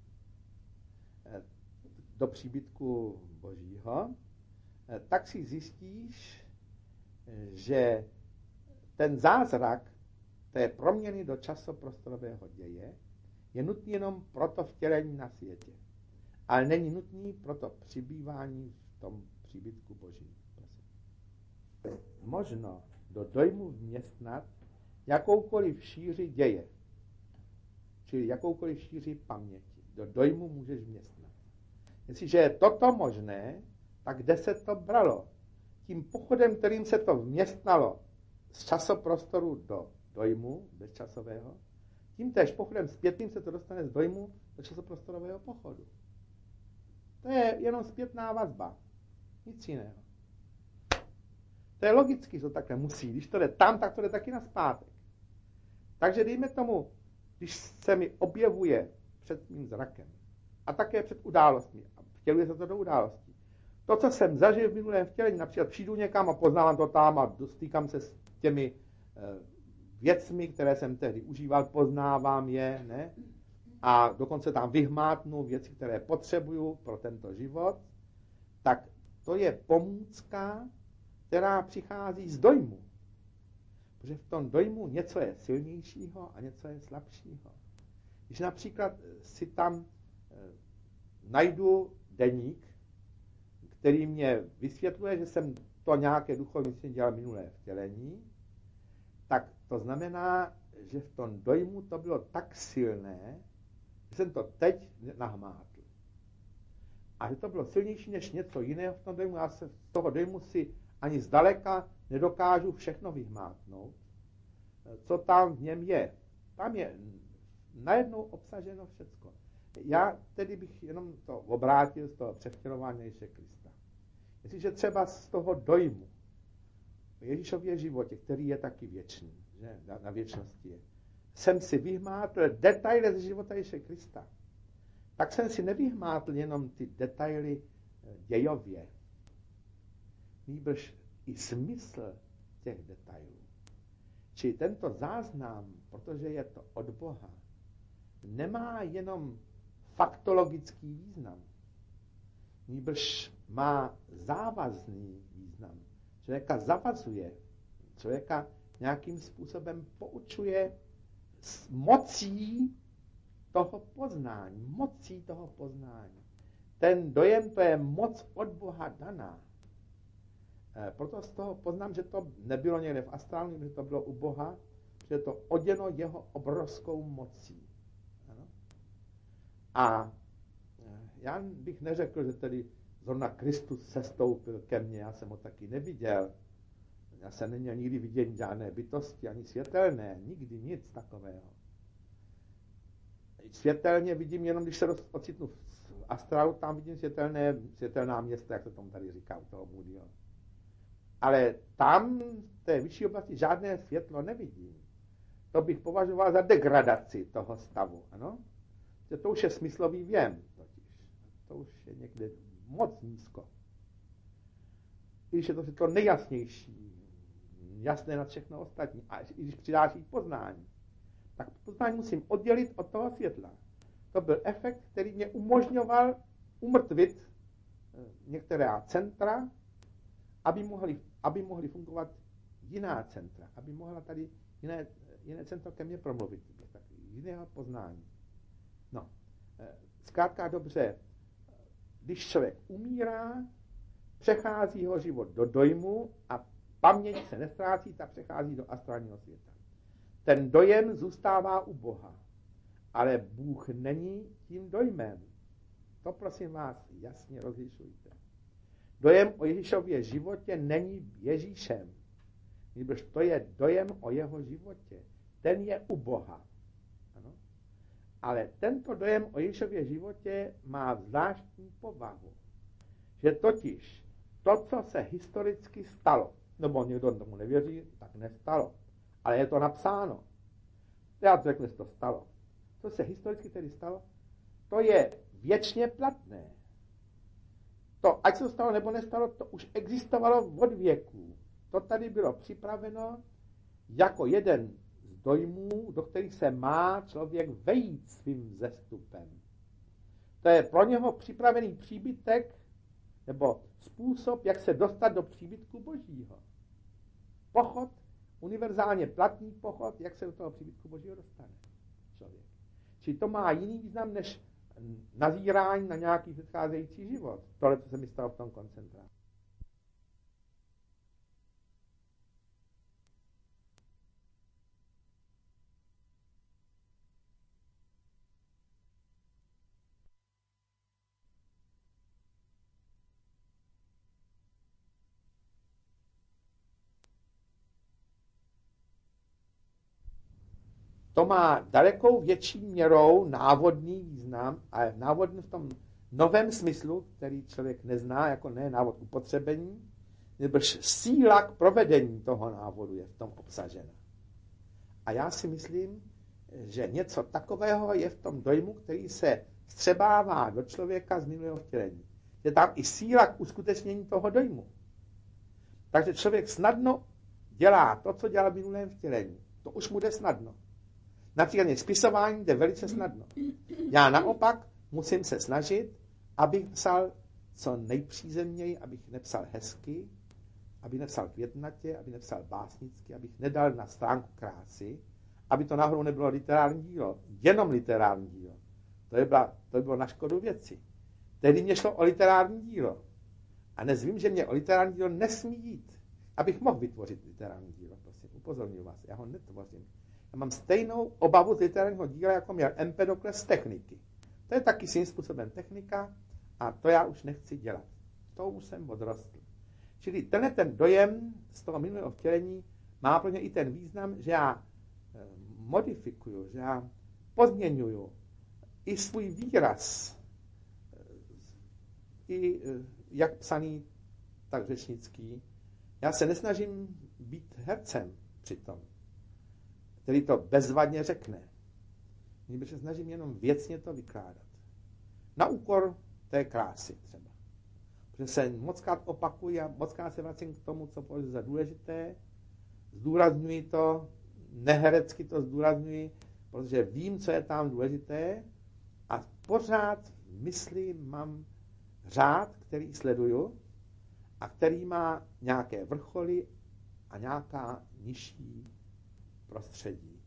do příbytku Božího, tak si zjistíš, že ten zázrak té proměny do časoprostorového děje je nutný jenom pro to vtělení na světě. Ale není nutný pro to přibývání v tom příbytku Božím. Možno do dojmu vměstnat jakoukoliv šíři děje, čili jakoukoliv šíři paměti. Do dojmu můžeš vměstnat. Jestliže je toto možné, tak kde se to bralo? Tím pochodem, kterým se to vměstnalo z časoprostoru do dojmu, bezčasového, tím též pochodem zpětným se to dostane z dojmu do časoprostorového pochodu. To je jenom zpětná vazba. Nic jiného. To je logicky, že to takhle musí. Když to jde tam, tak to jde taky nazpátek. Takže dejme tomu, když se mi objevuje před mým zrakem a také před událostmi, a vtěluje se to do událostí. To, co jsem zažil v minulém vtělení, například přijdu někam a poznávám to tam a dostýkám se s těmi věcmi, které jsem tehdy užíval, poznávám je, ne? A dokonce tam vyhmátnu věci, které potřebuju pro tento život, tak to je pomůcka, která přichází z dojmu. Protože v tom dojmu něco je silnějšího a něco je slabšího. Když například si tam najdu deník, který mě vysvětluje, že jsem to nějaké duchovnictví dělal minulé vtělení, tak to znamená, že v tom dojmu to bylo tak silné, že jsem to teď nahmátl. A že to bylo silnější než něco jiného v tom dojmu. Já se z toho dojmu si ani zdaleka nedokážu všechno vyhmátnout, co tam v něm je. Tam je najednou obsaženo všecko. Já tedy bych jenom to obrátil z toho převtělování Ježíše Krista. Jestliže třeba z toho dojmu v Ježíšově životě, který je taky věčný, že na věčnosti je, jsem si vyhmátl detaily ze života Ježíše Krista, tak jsem si nevyhmátl jenom ty detaily dějově, nýbrž i smysl těch detailů. Či tento záznam, protože je to od Boha, nemá jenom faktologický význam, nýbrž má závazný význam. Člověka zavazuje, člověka nějakým způsobem poučuje s mocí toho poznání. Ten dojem, to je moc od Boha daná. Proto z toho poznám, že to nebylo někde v astrálu, že to bylo u Boha, že to oděno jeho obrovskou mocí. Ano? A já bych neřekl, že tedy zrovna Kristus sestoupil ke mně, já jsem ho taky neviděl. Já jsem neměl nikdy vidět žádné bytosti, ani světelné, nikdy nic takového. Světelně vidím jenom, když se ocitnu v astrálu, tam vidím světelná města, jak se tomu tady říká u toho Moodyho. Ale tam v té vyšší oblasti žádné světlo nevidím. To bych považoval za degradaci toho stavu. Ano? Že to už je smyslový věm. Totiž. To už je někde moc nízko. I když je to světlo nejjasnější, jasné nad všechno ostatní, a i když přidáší poznání, tak poznání musím oddělit od toho světla. To byl efekt, který mě umožňoval umrtvit některá centra, aby mohly fungovat jiná centra, aby mohla tady jiné centro ke mně promluvit, tak jiného poznání. No, zkrátka dobře, když člověk umírá, přechází jeho život do dojmu a paměť se nestrácí, ta přechází do astrálního světa. Ten dojem zůstává u Boha, ale Bůh není tím dojmem. To prosím vás jasně rozlišujte. Dojem o Ježíšově životě není Ježíšem, nebož to je dojem o jeho životě. Ten je u Boha. Ano? Ale tento dojem o Ježíšově životě má zvláštní povahu. Že totiž to, co se historicky stalo, nebo někdo tomu nevěří, tak nestalo. Ale je to napsáno. Já to řeknu, že to stalo. Co se historicky tedy stalo, to je věčně platné. To, ať se to stalo nebo nestalo, to už existovalo od věků. To tady bylo připraveno jako jeden z dojmů, do kterých se má člověk vejít svým vzestupem. To je pro něho připravený příbytek nebo způsob, jak se dostat do příbytku Božího. Pochod, univerzálně platný pochod, jak se do toho příbytku Božího dostane člověk. Čili to má jiný význam, než nazírání na nějaký předcházející život. Tohle, co se mi stalo v tom koncentrátu. To má dalekou větší měrou návodný význam, a návodný v tom novém smyslu, který člověk nezná, jako ne návod k upotřebení, nebož síla k provedení toho návodu je v tom obsažena. A já si myslím, že něco takového je v tom dojmu, který se vstřebává do člověka z minulého vtělení. Je tam i síla k uskutečnění toho dojmu. Takže člověk snadno dělá to, co dělal v minulém vtělení. To už mu jde snadno. Například spisování jde velice snadno. Já naopak musím se snažit, abych psal co nejpřízemněji, abych nepsal hezky, abych nepsal květnatě, abych nepsal básnicky, abych nedal na stránku krásy, aby to náhodou nebylo literární dílo, jenom literární dílo. To by bylo na škodu věci. Tehdy mě šlo o literární dílo. A dnes vím, že mě o literární dílo nesmí jít, abych mohl vytvořit literární dílo. Prosím, upozorňuji vás, já ho netvořím. Já mám stejnou obavu z literárního díla, jako měl Empedokles z techniky. To je taky svým způsobem technika a to já už nechci dělat. To už jsem odrostl. Čili ten dojem z toho minulého vtělení má pro ně i ten význam, že já modifikuju, že já pozměňuju i svůj výraz, i jak psaný, tak řečnický. Já se nesnažím být hercem přitom, který to bezvadně řekne. Mě se snažím jenom věcně to vykládat. Na úkor té krásy třeba. Protože se mockrát opakuji a mockrát se vracím k tomu, co považuji za důležité. Zdůrazňuji to, neherecky to zdůrazňuji, protože vím, co je tam důležité a pořád v mysli mám řád, který sleduju a který má nějaké vrcholy a nějaká nižší prostředí.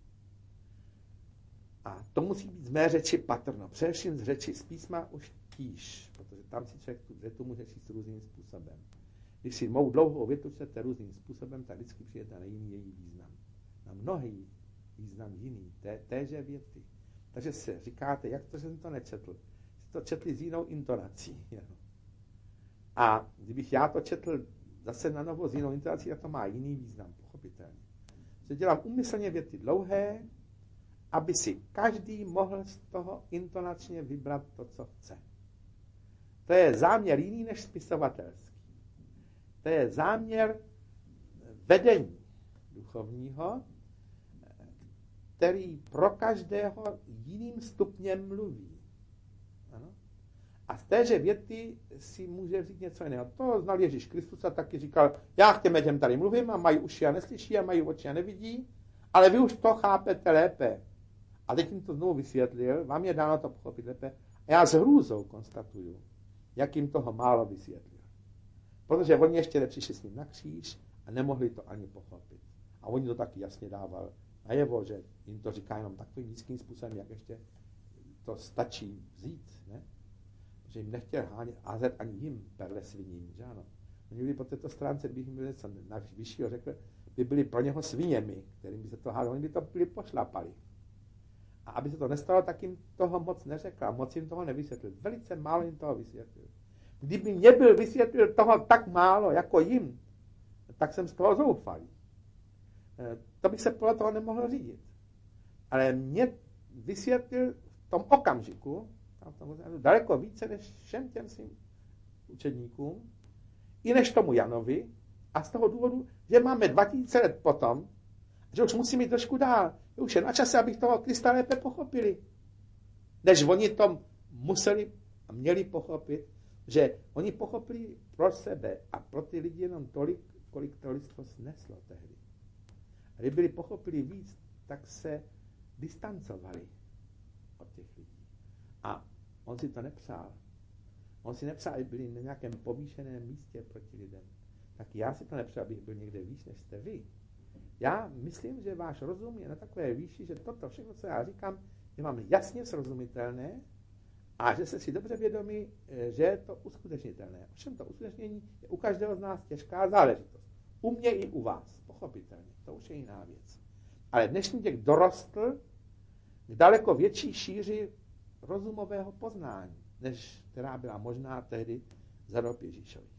A to musí být z mé řeči patrno. Především z řeči z písma už tíž, protože tam si člověk tu větu může číst různým způsobem. Když si mou dlouhou větu čtete různým způsobem, tak vždycky přijete na jiný její význam. Na mnohý význam jiný, téže věty. Takže se říkáte, jak to, že jsem to nečetl. Jste to četli s jinou intonací. A kdybych já to četl zase na novo s jinou intonací, tak to má jiný význam, pochopitelně. Že dělám úmyslně věty dlouhé, aby si každý mohl z toho intonačně vybrat to, co chce. To je záměr jiný než spisovatelský. To je záměr vedení duchovního, který pro každého jiným stupněm mluví. Ano? A z téže věty si může vzít něco jiného. To znal Ježíš Kristus a taky říkal, já k těm lidem tady mluvím a mají uši a neslyší a mají oči a nevidí, ale vy už to chápete lépe. A teď jim to znovu vysvětlil, vám je dáno to pochopit lépe. A já s hrůzou konstatuju, jak jim toho málo vysvětlil. Protože oni ještě nepřišli s ním na kříž a nemohli to ani pochopit. A oni to taky jasně dával najevo, že jim to říká jenom takovým nízkým způsobem, jak ještě to stačí vzít, ne? Protože jim nechtěl házet ani jim perle sviním, že ano. Oni byli po této stránce, kdybych jim byl něco vyššího řekl, by byli pro něho sviněmi, kterým by se to hádalo, oni by to byli pošlapali. A aby se to nestalo, tak jim toho moc neřekl a moc jim toho nevysvětlil. Velice málo jim toho vysvětlil. Kdyby mě byl vysvětlil toho tak málo, jako jim, tak jsem z toho zoufalý. To bych se podle toho nemohl řídit. Ale mě vysvětlil v tom okamžiku, daleko více než všem těm svým učedníkům, i než tomu Janovi, a z toho důvodu, že máme 2000 let potom, že už musí mít trošku dál. Už je na čase, abych toho Krista lépe pochopili. Než oni to museli a měli pochopit, že oni pochopili pro sebe a pro ty lidi jenom tolik, kolik to lidstvo sneslo tehdy. A kdyby pochopili víc, tak se distancovali od těch lidí. A on si to nepřál. On si nepřál, aby byli na nějakém povýšeném místě proti lidem. Tak já si to nepřál, abych byl někde výš, než jste vy. Já myslím, že váš rozum je na takové výši, že toto všechno, co já říkám, je vám jasně srozumitelné a že se si dobře vědomí, že je to uskutečnitelné. Ovšem to uskutečnění je u každého z nás těžká záležitost. U mě i u vás, pochopitelně. To už je jiná věc. Ale dnešní věk dorostl k daleko větší šíři rozumového poznání, než která byla možná tehdy za dob Ježíšových.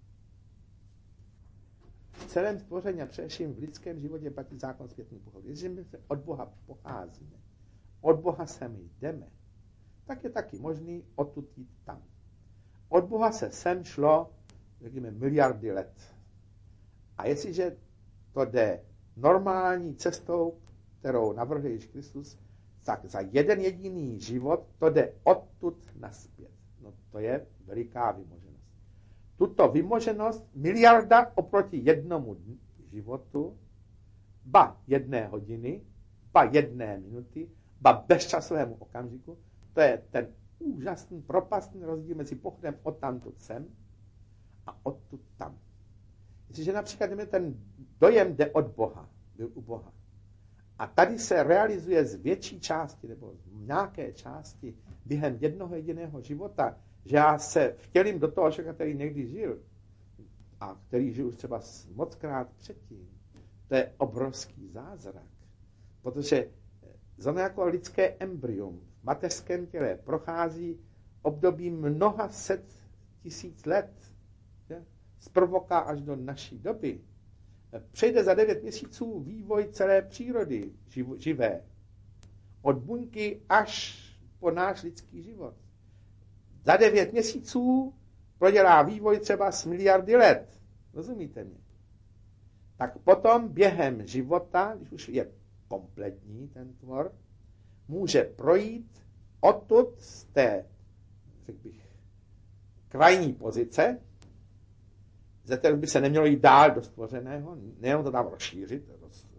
V celém stvoření a především v lidském životě platí zákon zpětný pochody. Jestliže my se od Boha pocházíme, od Boha sem jdeme, tak je taky možný odtud jít tam. Od Boha se sem šlo, řekněme, miliardy let. A jestliže to jde normální cestou, kterou navrhl Ježíš Kristus, tak za jeden jediný život to jde odtud naspět. No to je veliká vymoženost. Tuto vymoženost miliarda oproti jednomu životu, ba 1 hodiny, ba 1 minuty, ba bezčasovému okamžiku, to je ten úžasný propastný rozdíl mezi pochodem odtamtud sem a odtud tam. Jestliže například ten dojem jde od Boha, byl u Boha, a tady se realizuje z větší části nebo z nějaké části během jednoho jediného života, že já se vtělím do toho člověka, který někdy žil a který žil už třeba mockrát předtím. To je obrovský zázrak, protože zrovna jako lidské embryum v mateřském těle prochází období mnoha set tisíc let, že? Z prvoka až do naší doby. Přejde za 9 měsíců vývoj celé přírody živé. Od buňky až po náš lidský život. Za 9 měsíců prodělá vývoj třeba z miliardy let. Rozumíte mě? Tak potom během života, když už je kompletní ten tvor, může projít odtud z té, řekl bych, krajní pozice, ze které by se nemělo jít dál do stvořeného, nejenom to tam rozšířit,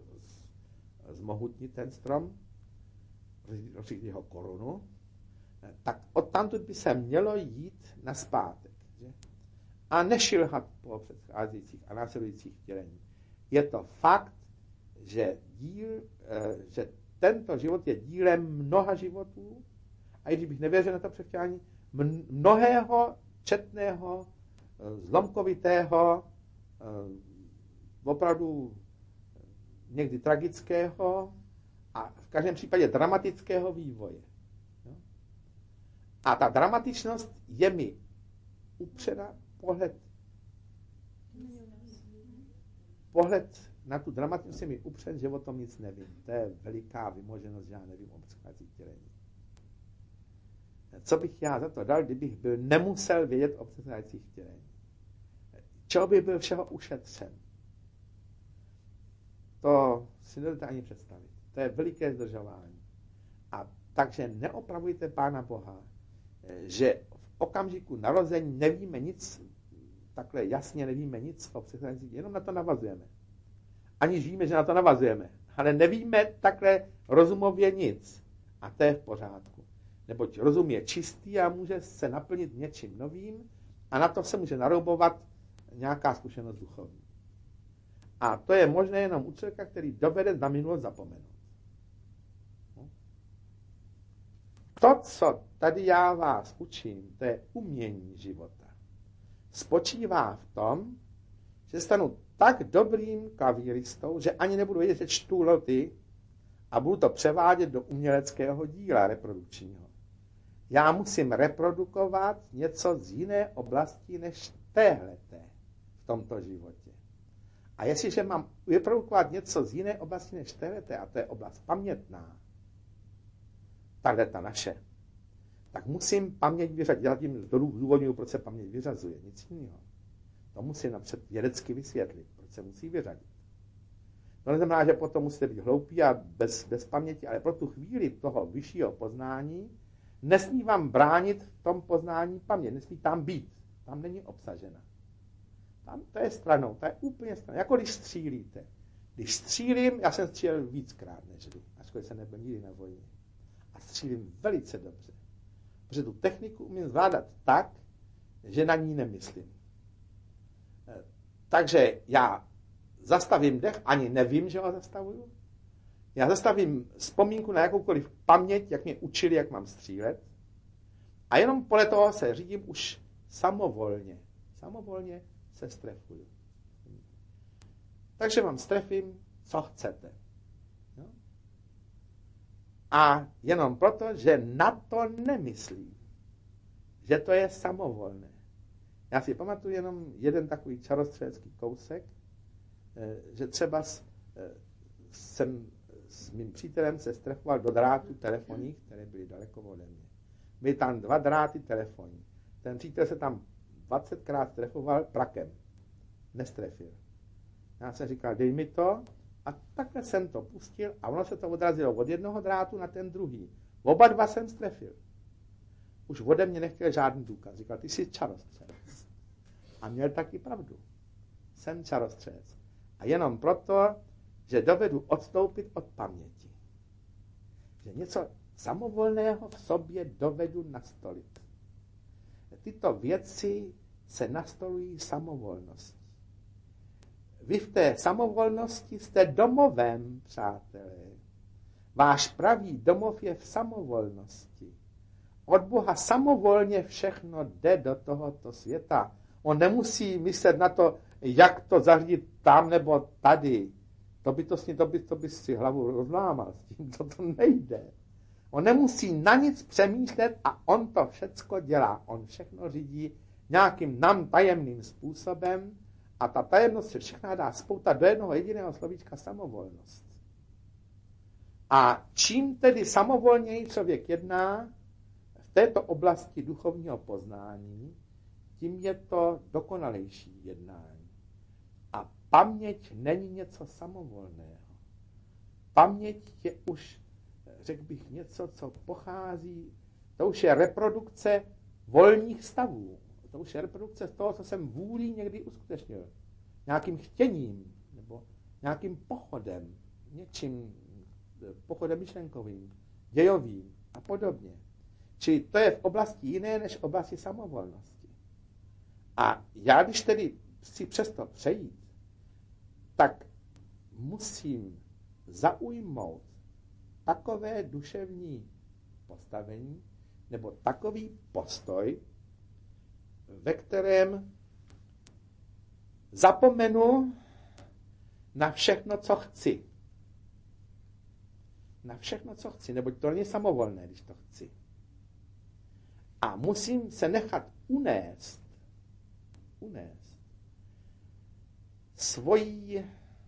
zmohutnit ten strom, rozšířit jeho korunu, tak odtamtud by se mělo jít nazpátek. Že? A nešilhat po předcházejících a následujících vtělení. Je to fakt, že tento život je dílem mnoha životů a i když bych nevěřil na to převtělení, mnohého četného, zlomkovitého, opravdu někdy tragického a v každém případě dramatického vývoje. A ta dramatičnost je mi upřena pohled na tu dramatičnost je mi upřen, že o tom nic nevím. To je veliká vymoženost, že já nevím o předchozích vtělení. Co bych já za to dal, kdybych nemusel vědět o předcházejících vtělení? Čeho bych byl všeho ušetřen? To si nedete ani představit. To je veliké zdržování. A takže neopravujte Pána Boha, že v okamžiku narození nevíme nic, takhle jasně nevíme nic o předcházejících, jenom na to navazujeme. Aniž víme, že na to navazujeme. Ale nevíme takhle rozumově nic. A to je v pořádku. Neboť rozum je čistý a může se naplnit něčím novým a na to se může naroubovat nějaká zkušenost duchovní. A to je možné jenom u člověka, který dovede na minulost zapomenout. to, co tady já vás učím, to je umění života. Spočívá v tom, že stanu tak dobrým klavíristou, že ani nebudu vědět, že čtu noty a budu to převádět do uměleckého díla reprodukčního. Já musím reprodukovat něco z jiné oblasti než téhleté v tomto životě. A jestliže mám reprodukovat něco z jiné oblasti než téhleté, a to je oblast pamětná, tahle ta naše, tak musím paměť vyřadit. Já tím zdůvodňuji, proč se paměť vyřazuje, nic jiného. To musím napřed vědecky vysvětlit, proč se musí vyřadit. To neznamená, že potom musíte být hloupí a bez paměti, ale pro tu chvíli toho vyššího poznání nesmí vám bránit v tom poznání paměť, nesmí tam být, tam není obsažena. Tam to je stranou, to je úplně stranou, jako když střílíte. Když střílím, já jsem střílel víckrát než vy, ačkoliv jsem nebyl nikdy na vojně. A střílím velice dobře, protože tu techniku umím zvládat tak, že na ní nemyslím. Takže já zastavím dech, ani nevím, že ho zastavuju. Já zastavím vzpomínku na jakoukoliv paměť, jak mě učili, jak mám střílet. A jenom podle toho se řídím už samovolně. Samovolně se strefuju. Takže vám strefím, co chcete. Jo? A jenom proto, že na to nemyslím. Že to je samovolné. Já si pamatuju jenom jeden takový čarostřelecký kousek, že třeba jsem s mým přítelem se strefoval do drátů telefonních, které byly daleko ode mě. Byly tam 2 dráty telefonní. Ten přítel se tam 20krát strefoval prakem. Nestrefil. Já jsem říkal, dej mi to, a takhle jsem to pustil a ono se to odrazilo od jednoho drátu na ten druhý. Oba 2 jsem strefil. Už ode mě nechtěl žádný důkaz. Říkal, ty jsi čarostřelec. A měl taky pravdu. Jsem čarostřelec. A jenom proto, že dovedu odstoupit od paměti. Že něco samovolného v sobě dovedu nastolit. Tyto věci se nastolují samovolností. Vy v té samovolnosti jste domovem, přátelé. Váš pravý domov je v samovolnosti. Od Boha samovolně všechno jde do tohoto světa. On nemusí myslet na to, jak to zařídit tam nebo tady. To by si hlavu rozlámal. S tím to nejde. On nemusí na nic přemýšlet a on to všecko dělá. On všechno řídí nějakým nám tajemným způsobem a ta tajemnost se všechna dá spoutat do jednoho jediného slovíčka samovolnost. A čím tedy samovolněji člověk jedná v této oblasti duchovního poznání, tím je to dokonalejší jednání. A paměť není něco samovolného. Paměť je už, řekl bych, něco, co pochází, to už je reprodukce volných stavů. To už je reprodukce z toho, co jsem vůlí někdy uskutečnil. Nějakým chtěním, nebo nějakým pochodem, něčím, pochodem myšlenkovým, dějovým a podobně. Čili to je v oblasti jiné, než v oblasti samovolnosti. A já, když tedy si přesto přejít, tak musím zaujmout takové duševní postavení, nebo takový postoj, ve kterém zapomenu na všechno, co chci. Na všechno, co chci, neboť to není samovolné, když to chci. A musím se nechat unést svojí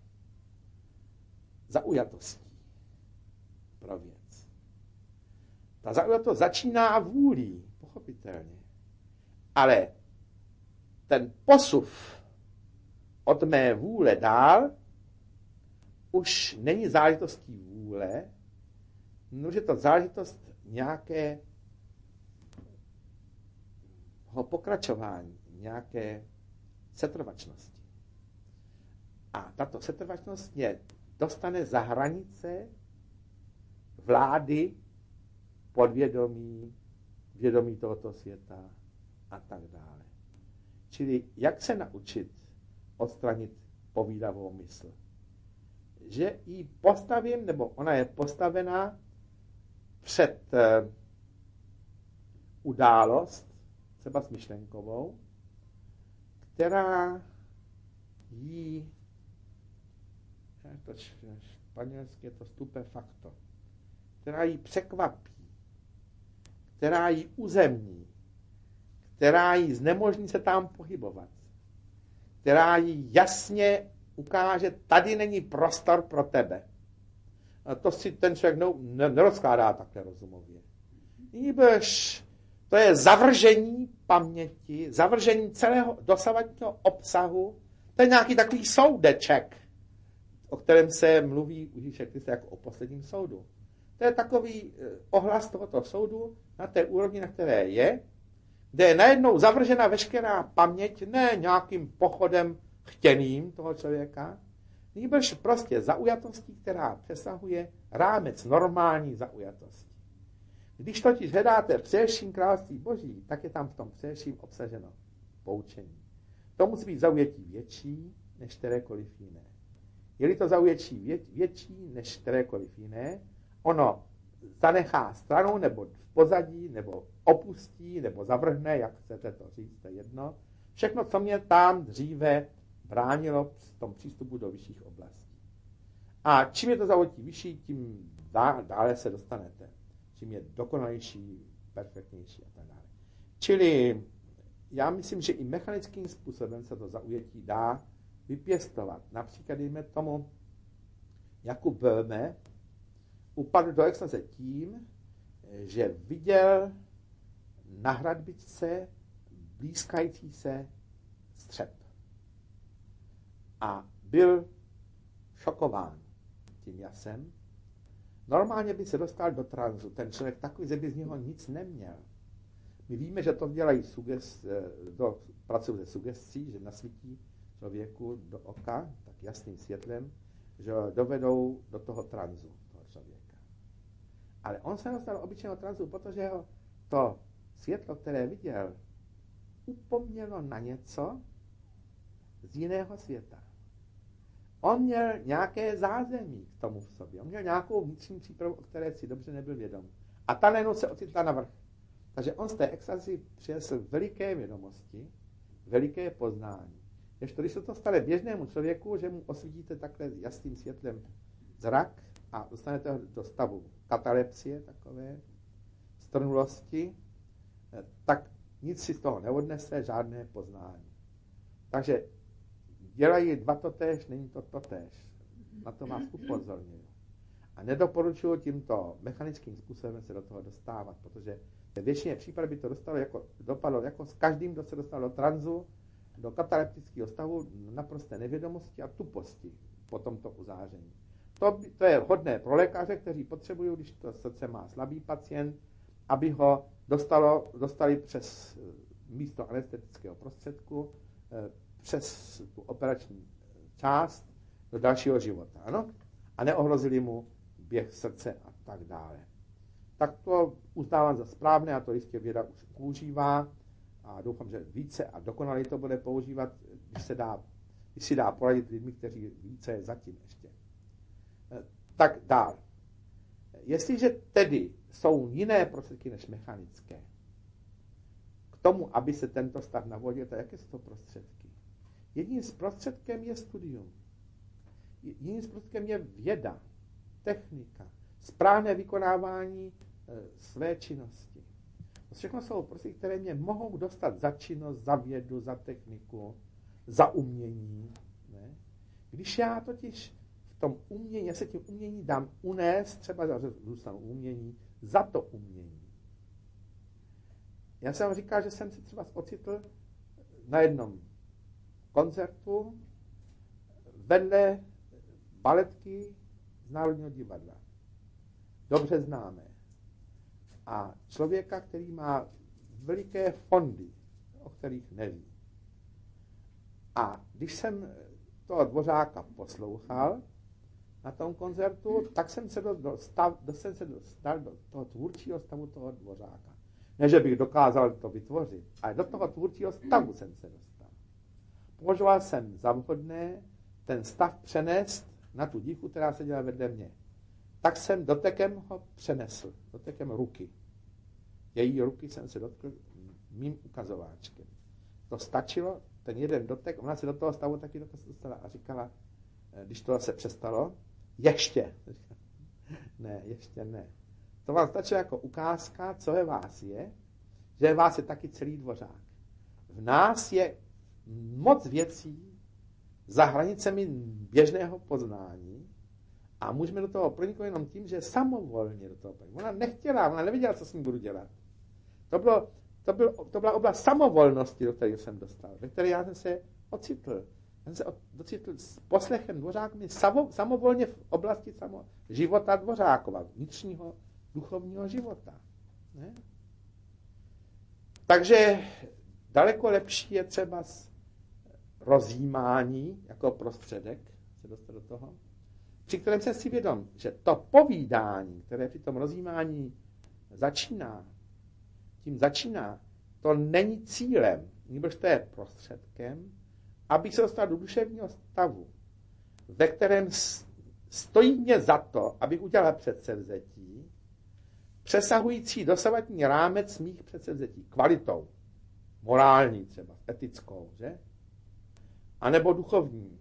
zaujatostí pro věc. Ta zaujatost začíná vůlí, pochopitelně. Ale ten posuv od mé vůle dál už není záležitostí vůle, no, že to záležitost nějakého pokračování, nějaké setrvačnosti. A tato setrvačnost mě dostane za hranice vlády, podvědomí, vědomí tohoto světa a tak dále. Čili jak se naučit odstranit povídavou mysl? Že ji postavím, nebo ona je postavená před událost, třeba smyšlenkovou, která jí, to španělsky je to stupefacto, která jí překvapí, která jí uzemní, která jí znemožní se tam pohybovat, která jí jasně ukáže, tady není prostor pro tebe. A to si ten člověk nerozkládá takhle rozumově. Nýbrž to je zavržení paměti, zavržení celého dosavadního obsahu. To je nějaký takový soudeček, o kterém se mluví u Ježíše Krista jako o posledním soudu. To je takový ohlas tohoto soudu na té úrovni, na které je, kde je najednou zavržena veškerá paměť, ne nějakým pochodem chtěným toho člověka, nýbrž prostě zaujatostí, která přesahuje rámec normální zaujatosti. Když totiž hledáte především království Boží, tak je tam v tom především obsaženo poučení. To musí být zaujetí větší než kterékoliv jiné. Je-li to zaujetí větší než kterékoliv jiné, ono zanechá stranou nebo v pozadí, nebo opustí, nebo zavrhne, jak chcete to říct, to je jedno. Všechno, co mě tam dříve bránilo v tom přístupu do vyšších oblastí. A čím je to zaujetí vyšší, tím dále se dostanete. Čím je dokonalejší, perfektnější a tak dále. Čili já myslím, že i mechanickým způsobem se to zaujetí dá vypěstovat. Například, dejme tomu, Jakub Böhme upadl do extaze tím, že viděl na hradbičce blízkající se střep. A byl šokován tím jasem. Normálně by se dostal do transu. Ten člověk takový, že by z něho nic neměl. My víme, že to dělají pracují se sugestí, že nasvítí člověku do oka tak jasným světlem, že dovedou do toho transu toho člověka. Ale on se dostal do obyčejného transu, protože ho to světlo, které viděl, upomnělo na něco z jiného světa. On měl nějaké zázemí k tomu v sobě. On měl nějakou vnitřní přípravu, o které si dobře nebyl vědom. A ta najednou se ocitla na vrch. Takže on z té extazy přinesl veliké vědomosti, veliké poznání. Když se to stane běžnému člověku, že mu osvítíte takhle jasným světlem zrak a dostanete ho do stavu katalepsie, takové strnulosti, tak nic si z toho neodnese, žádné poznání. Takže dělají dva totéž, není to totéž. Na to vás upozorňuji. A nedoporučuji tímto mechanickým způsobem se do toho dostávat, protože ve většině případů by to dopadlo jako s každým, kdo se dostal do transu, do kataleptického stavu, naprosté nevědomosti a tuposti po tomto uzáření. To je hodné pro lékaře, kteří potřebují, když to srdce má slabý pacient, aby ho dostali přes místo anestetického prostředku, přes tu operační část do dalšího života. Ano? A neohrozili mu běh srdce a tak dále. Tak to uznávám za správné a to jistě věda už používá a doufám, že více a dokonale to bude používat, když si dá poradit lidmi, kteří více je zatím ještě. Tak dál. Jestliže tedy jsou jiné prostředky než mechanické, k tomu, aby se tento stav navodil, tak jaké jsou to prostředky? Jedním z prostředkem je studium. Jiným z prostředkem je věda, technika, správné vykonávání své činnosti. To všechno jsou prostředky, které mě mohou dostat za činnost, za vědu, za techniku, za umění. Ne? Když já totiž v tom umění, já se tím umění dám unést, třeba zůstanu umění, za to umění. Já jsem říkal, že jsem si třeba ocitl na jednom koncertu vedle baletky z Národního divadla. Dobře známé. A člověka, který má veliké fondy, o kterých neví. A když jsem toho Dvořáka poslouchal na tom koncertu, tak jsem se dostal do toho tvůrčího stavu toho Dvořáka. Ne, že bych dokázal to vytvořit, ale do toho tvůrčího stavu jsem se dostal. Považoval jsem za vhodné ten stav přenést na tu dívku, která seděla vedle mě. Tak jsem dotekem ho přenesl, dotekem ruky. její ruky jsem se dotkl mým ukazováčkem. To stačilo, ten jeden dotek, ona se do toho stavu taky dostala a říkala, když to se přestalo, ještě. Ne, ještě ne. To vám stačilo jako ukázka, co ve vás je, že ve vás je taky celý dvořák. V nás je moc věcí za hranicemi běžného poznání a můžeme do toho proniknout jenom tím, že samovolně do toho proniknout. Ona nechtěla, ona nevěděla, co s ním budu dělat. To byla oblast samovolnosti, do které jsem dostal, ve které já jsem se ocitl. Já jsem se docitl s poslechem Dvořáka samovolně v oblasti života Dvořákova, vnitřního duchovního života. Ne? Takže daleko lepší je třeba rozjímání jako prostředek, se dostat do toho, při kterém jsem si vědom, že to povídání, které při tom rozjímání začíná, to není cílem, nebož to je prostředkem, abych se dostal do duševního stavu, ve kterém stojí mě za to, abych udělal předsevzetí, přesahující dosavadní rámec mých předsevzetí, kvalitou, morální třeba, etickou, že? A nebo duchovní.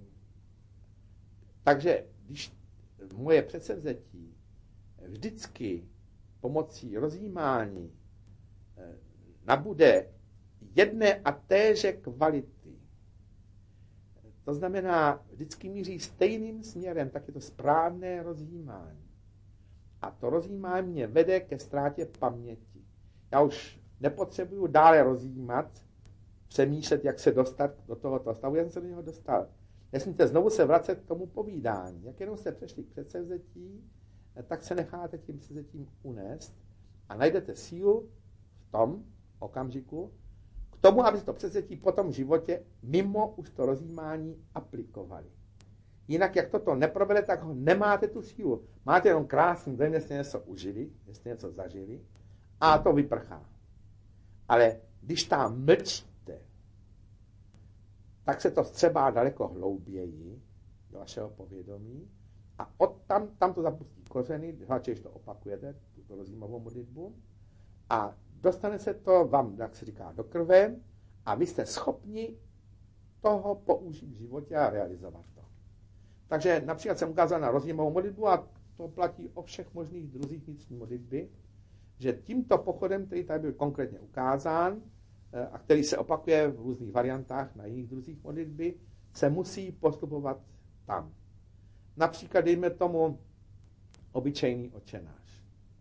Takže když moje předsevzetí vždycky pomocí rozjímání nabude jedné a téže kvality, to znamená, vždycky míří stejným směrem, tak je to správné rozjímání. A to rozjímání mě vede ke ztrátě paměti. Já už nepotřebuju dále rozjímat, přemýšlet, jak se dostat do tohoto stavu, já jsem se do něho dostal. Nesmíte znovu se vracet k tomu povídání. Jak jenom jste přešli k předsevzetí, tak se necháte tím předsevzetím unést a najdete sílu v tom okamžiku k tomu, aby to předsevzetí po tom životě mimo už to rozjímání aplikovali. Jinak, jak toto neprobere, tak ho nemáte tu sílu. Máte jenom krásný den, jestli něco užili, jestli něco zažili a to vyprchá. Ale když tam mlčíte, tak se to vstřebá daleko hlouběji do vašeho povědomí a tam to zapustí kořeny, hlavně, když to opakujete, tuto rozjímavou modlitbu, a dostane se to vám, jak se říká, do krve a vy jste schopni toho použít v životě a realizovat to. Takže například jsem ukázal na rozjímavou modlitbu a to platí o všech možných druzích vnitřní modlitby, že tímto pochodem, který tady byl konkrétně ukázán a který se opakuje v různých variantách na jiných druzích modlitby, se musí postupovat tam. Například dejme tomu obyčejný Otčenáš.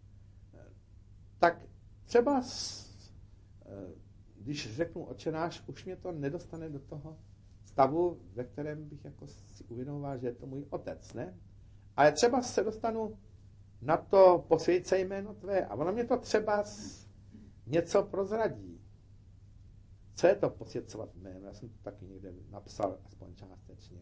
Tak třeba, když řeknu Otčenáš, už mě to nedostane do toho stavu, ve kterém bych jako si uvědomoval, že je to můj otec, ne? Ale třeba se dostanu na to posvěcej jméno tvé a ono mě to třeba něco prozradí. Co je to posvěcovat jméno? Já jsem to taky někde napsal, aspoň částečně.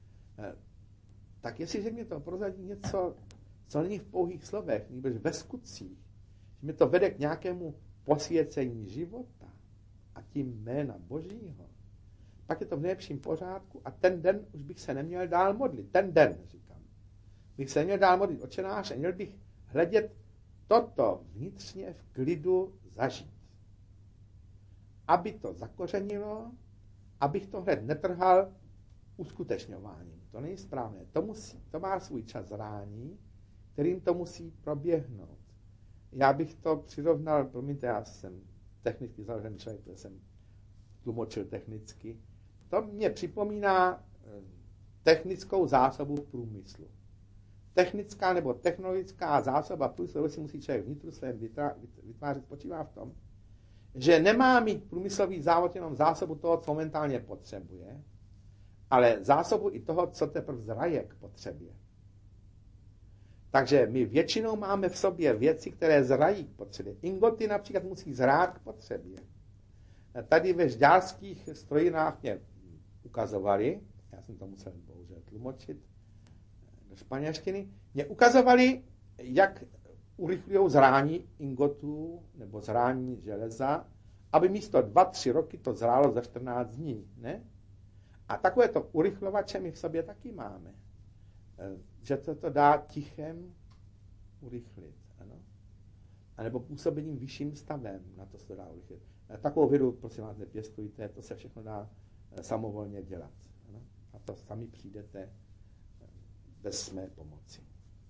Tak jestliže mě to prozradí něco, co není v pouhých slovech, nebož ve skutcích, že mě to vede k nějakému posvěcení života a tím jména Božího, pak je to v nejlepším pořádku a ten den už bych se neměl dál modlit. Ten den, říkám. Bych se neměl dál modlit Otčenáš a měl bych hledět toto vnitřně v klidu zažít. Aby to zakořenilo, abych to hned netrhal uskutečňováním. To není správné. To má svůj čas zrání, kterým to musí proběhnout. Já bych to přirovnal, promiňte, já jsem technicky založený člověk, protože jsem tlumočil technicky. To mě připomíná technickou zásobu v průmyslu. Technická nebo technologická zásoba v průmyslu si musí člověk vnitru svém vytvářet, spočívá v tom, že nemá mít průmyslový závod jenom zásobu toho, co momentálně potřebuje, ale zásobu i toho, co teprve zraje k potřebě. Takže my většinou máme v sobě věci, které zrají k potřebě. Ingoty například musí zrát k potřebě. Tady ve žďárských strojinách mě ukazovali, já jsem to musel bohužel tlumočit do španělštiny, mě ukazovali, jak urychlují zrání ingotů nebo zrání železa, aby místo 2-3 roky to zrálo za 14 dní. Ne? A takové to urychlovače my v sobě taky máme. Že to dá tichem urychlit. Ano? anebo působením vyšším stavem, na to se dá urychlit. Takovou vědu, prosím vás, nepěstujte, to se všechno dá samovolně dělat. Ano? A to sami přijdete bez mé pomoci.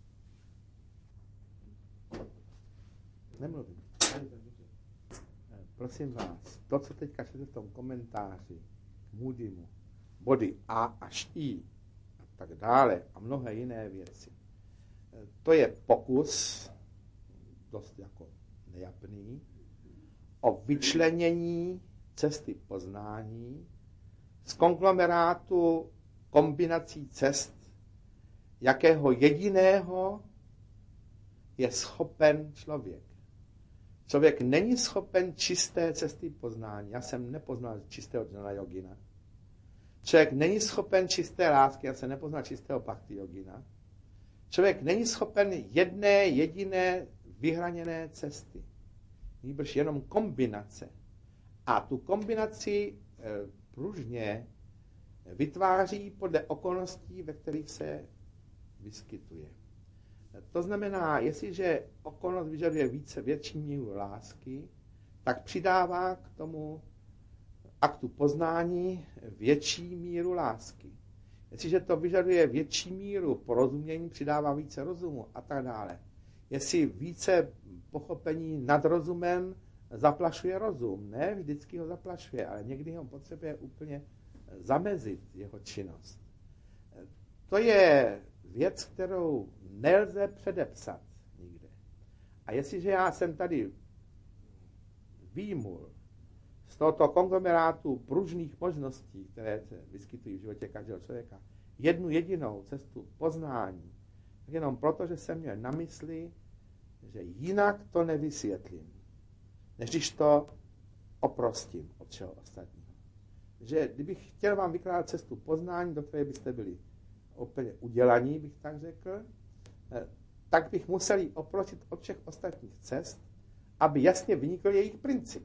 Nemluvím. Prosím vás, to, co teďka čtete v tom komentáři k Moodymu, body A až I a tak dále a mnohé jiné věci, to je pokus, dost jako nejapný, o vyčlenění cesty poznání z konglomerátu kombinací cest, jakého jediného je schopen člověk. Člověk není schopen čisté cesty poznání. Já jsem nepoznal čistého Jnana Yogina. Člověk není schopen čisté lásky. Já jsem nepoznal čistého Bhakti Yogina. Člověk není schopen jedné jediné vyhraněné cesty. Nýbrž jenom kombinace. A tu kombinaci pružně vytváří podle okolností, ve kterých se vyskytuje. To znamená, jestliže okolnost vyžaduje větší míru lásky, tak přidává k tomu aktu poznání větší míru lásky. Jestliže to vyžaduje větší míru porozumění, přidává více rozumu a tak dále. Jestli více pochopení nad rozumem zaplašuje rozum, ne vždycky ho zaplašuje, ale někdy ho potřebuje úplně zamezit jeho činnost. To je věc, kterou nelze předepsat nikde. A jestliže já jsem tady výjimul z tohoto konglomerátu pružných možností, které se vyskytují v životě každého člověka, jednu jedinou cestu poznání, tak jenom proto, že jsem měl na mysli, že jinak to nevysvětlím, než když to oprostím od všeho ostatního. Že kdybych chtěl vám vykládat cestu poznání, do které byste byli úplně udělaní, bych tak řekl, tak bych musel ji oprostit od všech ostatních cest, aby jasně vynikl jejich princip.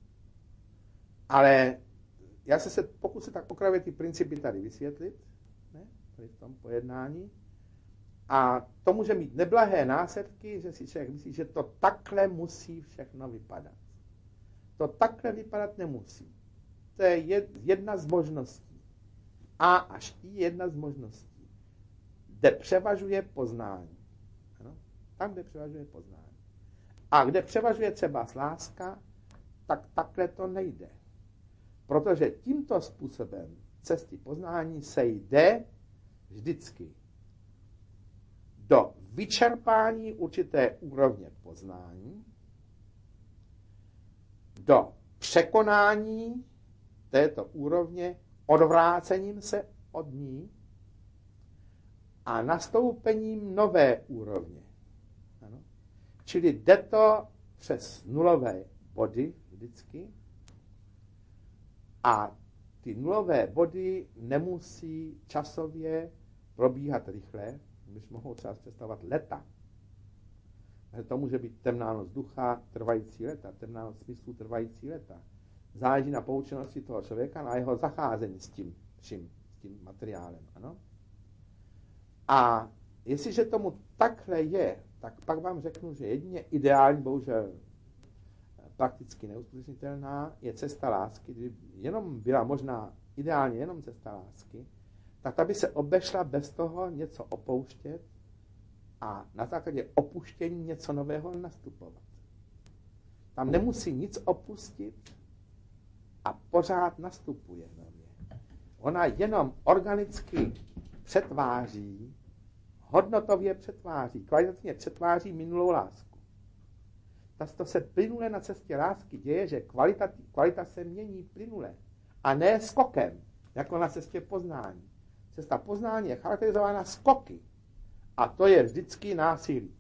Ale já se pokusím tak okrajově ty principy tady vysvětlit, ne? Tady v tom pojednání. A to může mít neblahé následky, že si člověk myslí, že to takhle musí všechno vypadat. To takhle vypadat nemusí. To je jedna z možností. A až I jedna z možností, kde převažuje poznání. Ano? Tam, kde převažuje poznání. A kde převažuje třeba láska, tak takhle to nejde. Protože tímto způsobem cesty poznání se jde vždycky do vyčerpání určité úrovně poznání, do překonání této úrovně odvrácením se od ní a nastoupením nové úrovně. Ano? Čili jde to přes nulové body vždycky a ty nulové body nemusí časově probíhat rychle, když mohou třeba představovat leta. To může být temná noc ducha trvající leta, temná noc smyslu trvající leta. Záleží na poučenosti toho člověka, na jeho zacházení s tím materiálem. Ano? A jestliže tomu takhle je, tak pak vám řeknu, že jedině ideální, bohužel prakticky neuskutečnitelná, je cesta lásky. Kdyby jenom byla možná ideálně jenom cesta lásky, tak ta by se obešla bez toho něco opouštět a na základě opuštění něco nového nastupovat. Tam nemusí nic opustit a pořád nastupuje nově. Ona jenom organicky přetváří, hodnotově přetváří, kvalitativně přetváří minulou lásku. To se plynule na cestě lásky děje, že kvalita se mění plynule a ne skokem, jako na cestě poznání. Cesta poznání je charakterizována skoky a to je vždycky násilí.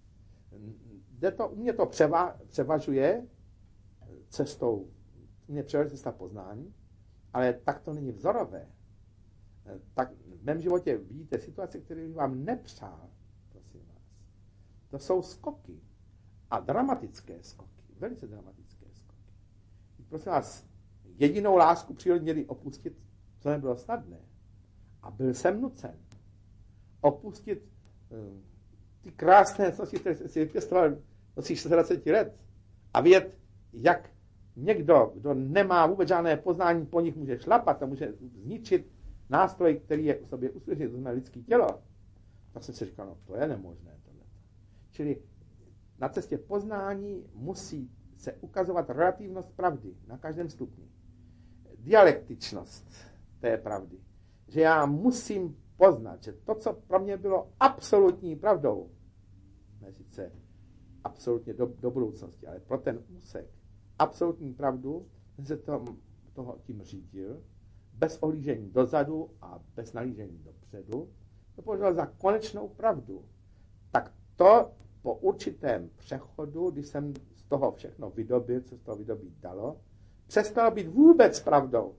U mě to převažuje cestou, cesta poznání, ale tak to není vzorové. Tak v mém životě vidíte situace, které bych vám nepřál, prosím vás. To jsou skoky. A dramatické skoky. Velice dramatické skoky. Prosím vás, jedinou lásku přírodě měli opustit, co nebylo snadné. A byl jsem nucen opustit ty krásné cnosti, které jsem si vypěstoval nosí 26 let a vědět, jak někdo, kdo nemá vůbec žádné poznání, po nich může šlapat a může zničit nástroj, který je u sobě úspěšný, to znamená lidské tělo, tak jsem si říkal, no to je nemožné. Tohle. Čili na cestě poznání musí se ukazovat relativnost pravdy na každém stupni. Dialektičnost té pravdy. Že já musím poznat, že to, co pro mě bylo absolutní pravdou, ne sice absolutně do budoucnosti, ale pro ten úsek absolutní pravdu, se toho tím řídil, bez ohlížení dozadu a bez nalížení dopředu, to považoval za konečnou pravdu. Tak to po určitém přechodu, když jsem z toho všechno vydobil, co z toho vydobít dalo, přestalo být vůbec pravdou.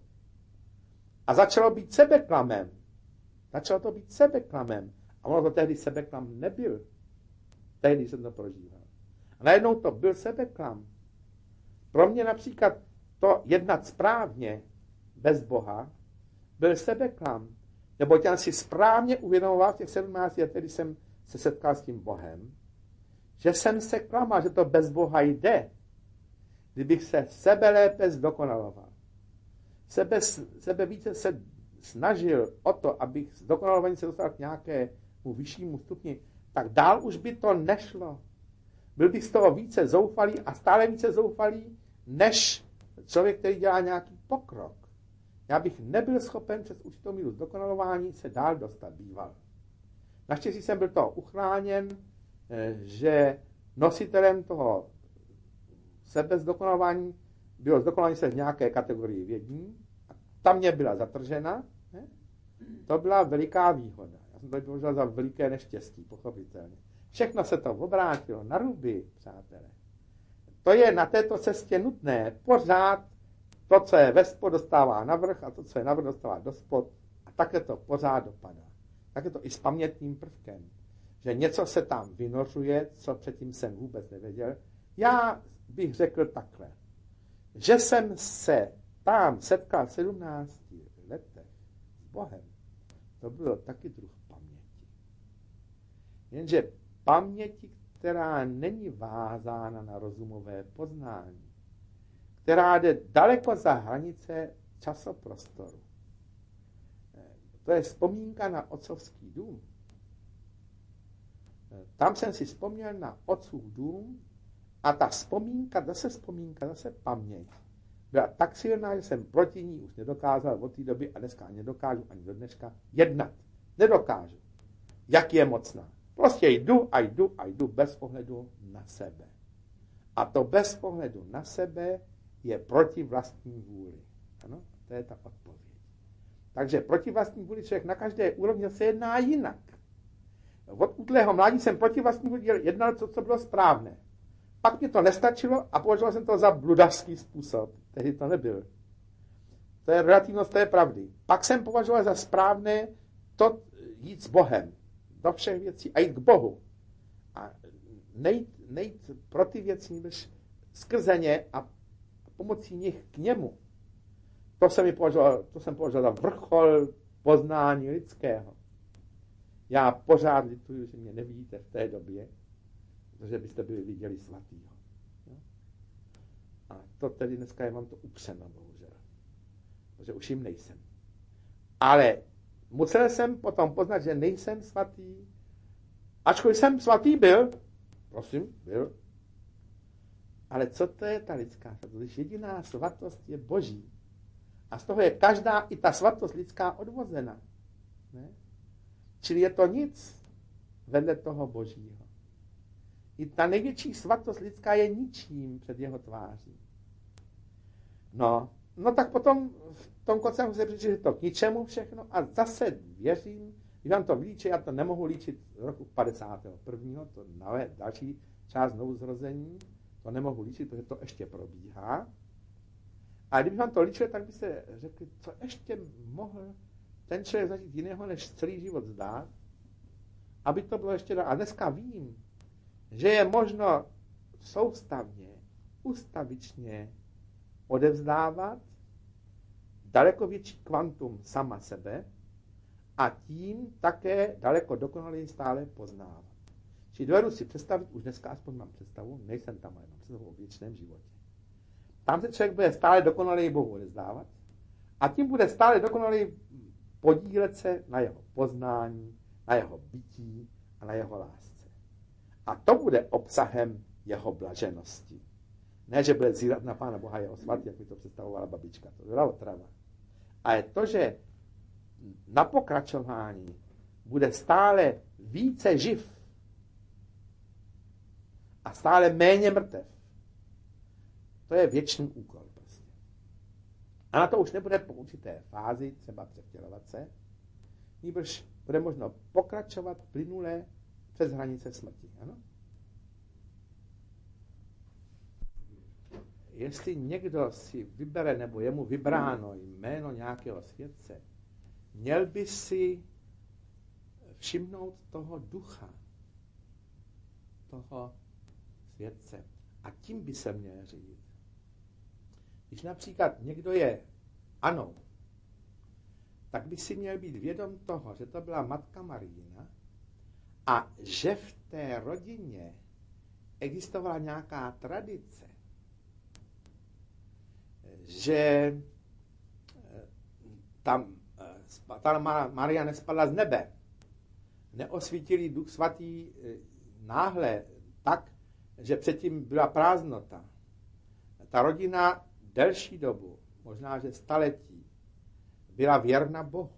A začalo být sebeklamem. Začalo to být sebeklamem. A ono to tehdy sebeklam nebyl. Tehdy jsem to prožíval. A najednou to byl sebeklam. Pro mě například to jednat správně bez Boha byl sebeklam. Nebo já si správně uvědomoval v těch 17 letech, když jsem se setkal s tím Bohem, že jsem se klamal, že to bez Boha jde. Kdybych se sebe lépe zdokonaloval. Sebe více se snažil o to, abych z dokonalování se dostal k nějakému vyššímu stupni, tak dál už by to nešlo. Byl bych z toho více zoufalý a stále více zoufalý, než člověk, který dělá nějaký pokrok. Já bych nebyl schopen přes určitou míru zdokonalování se dál dostat býval. Naštěstí jsem byl toho uchráněn, že nositelem toho sebezdokonalování bylo zdokonalování se v nějaké kategorii vědní a ta mě byla zatržena. Ne? To byla veliká výhoda. Já jsem to považoval za veliké neštěstí, pochopitelně. Všechno se to obrátilo na ruby, přátelé. To je na této cestě nutné. Pořád to, co je ve spod, dostává navrch a to, co je navrch, dostává do spod. A také to pořád dopadá. Tak je to i s pamětním prvkem. Že něco se tam vynořuje, co předtím jsem vůbec nevěděl. Já bych řekl takhle, že jsem se tam setkal v 17 letech s Bohem. To bylo taky druh paměti. Jenže paměti, která není vázána na rozumové poznání, která jde daleko za hranice časoprostoru. To je vzpomínka na otcovský dům. Tam jsem si vzpomněl na otcův dům a ta vzpomínka, zase paměť, byla tak silná, že jsem proti ní už nedokázal od té doby a dneska nedokážu ani do dneška jednat. Nedokážu. Jak je mocná. Prostě jdu bez ohledu na sebe. A to bez ohledu na sebe je proti vlastní vůli. Ano, to je ta odpověď. Takže proti vlastní vůli člověk na každé úrovni se jedná jinak. Od útlého mládí jsem proti vlastní vůli jednal to, co bylo správné. Pak mě to nestačilo a považoval jsem to za bludařský způsob. Tehdy to nebyl. To je relativnost té pravdy. Pak jsem považoval za správné to jít s Bohem do všech věcí a jít k Bohu. A nejít pro ty věci, než skrze ně a pomocí nich k němu. To jsem považoval za vrchol poznání lidského. Já pořád lituju, že mě nevidíte v té době, protože byste byli viděli svatýho. A to tedy dneska je mám to upřeno, bohužel. Protože už jim nejsem. Ale musel jsem potom poznat, že nejsem svatý. Ačkoliv jsem svatý byl, byl. Ale co to je ta lidská svatost? Když jediná svatost je Boží. A z toho je každá i ta svatost lidská odvozena. Ne? Čili je to nic vedle toho Božího. I ta největší svatost lidská je ničím před jeho tváří. No tak potom v tom konce se říct, že to k ničemu všechno a zase věřím, když vám to vylíčí, já to nemohu líčit z roku 51. To další část znovuzrození, to nemohu líčit, protože to ještě probíhá. A kdyby vám to líčil, tak by se řekli, co ještě mohl ten člověk zažít jiného, než celý život zdát, aby to bylo ještě dál. A dneska vím, že je možno soustavně, ustavičně odevzdávat daleko větší kvantum sama sebe a tím také daleko dokonaleji stále poznávat. Či dovedu si představit, už dneska aspoň mám představu, nejsem tam, ale mám představu o věčném životě. Tam se člověk bude stále dokonalej Bohu odevzdávat a tím bude stále dokonalej podílet se na jeho poznání, na jeho bytí a na jeho lásce. A to bude obsahem jeho blaženosti. Ne, že bude zírat na Pána Boha jeho svatý, jak by to představovala babička. To byla otrava. A je to, že na pokračování bude stále více živ a stále méně mrtev. To je věčný úkol. Prostě. A na to už nebude po určité fázi třeba převtělovat se, nýbrž bude možno pokračovat plynule přes hranice smrti. Ano? Jestli někdo si vybere, nebo je mu vybráno jméno nějakého světce, měl by si všimnout toho ducha, toho světce. A tím by se měl řídit. Když například někdo je Anou, tak by si měl být vědom toho, že to byla matka Marína a že v té rodině existovala nějaká tradice, že tam Maria nespadla z nebe, neosvítil jí Duch Svatý náhle tak, že předtím byla prázdnota. Ta rodina delší dobu, možná že staletí, byla věrna Bohu.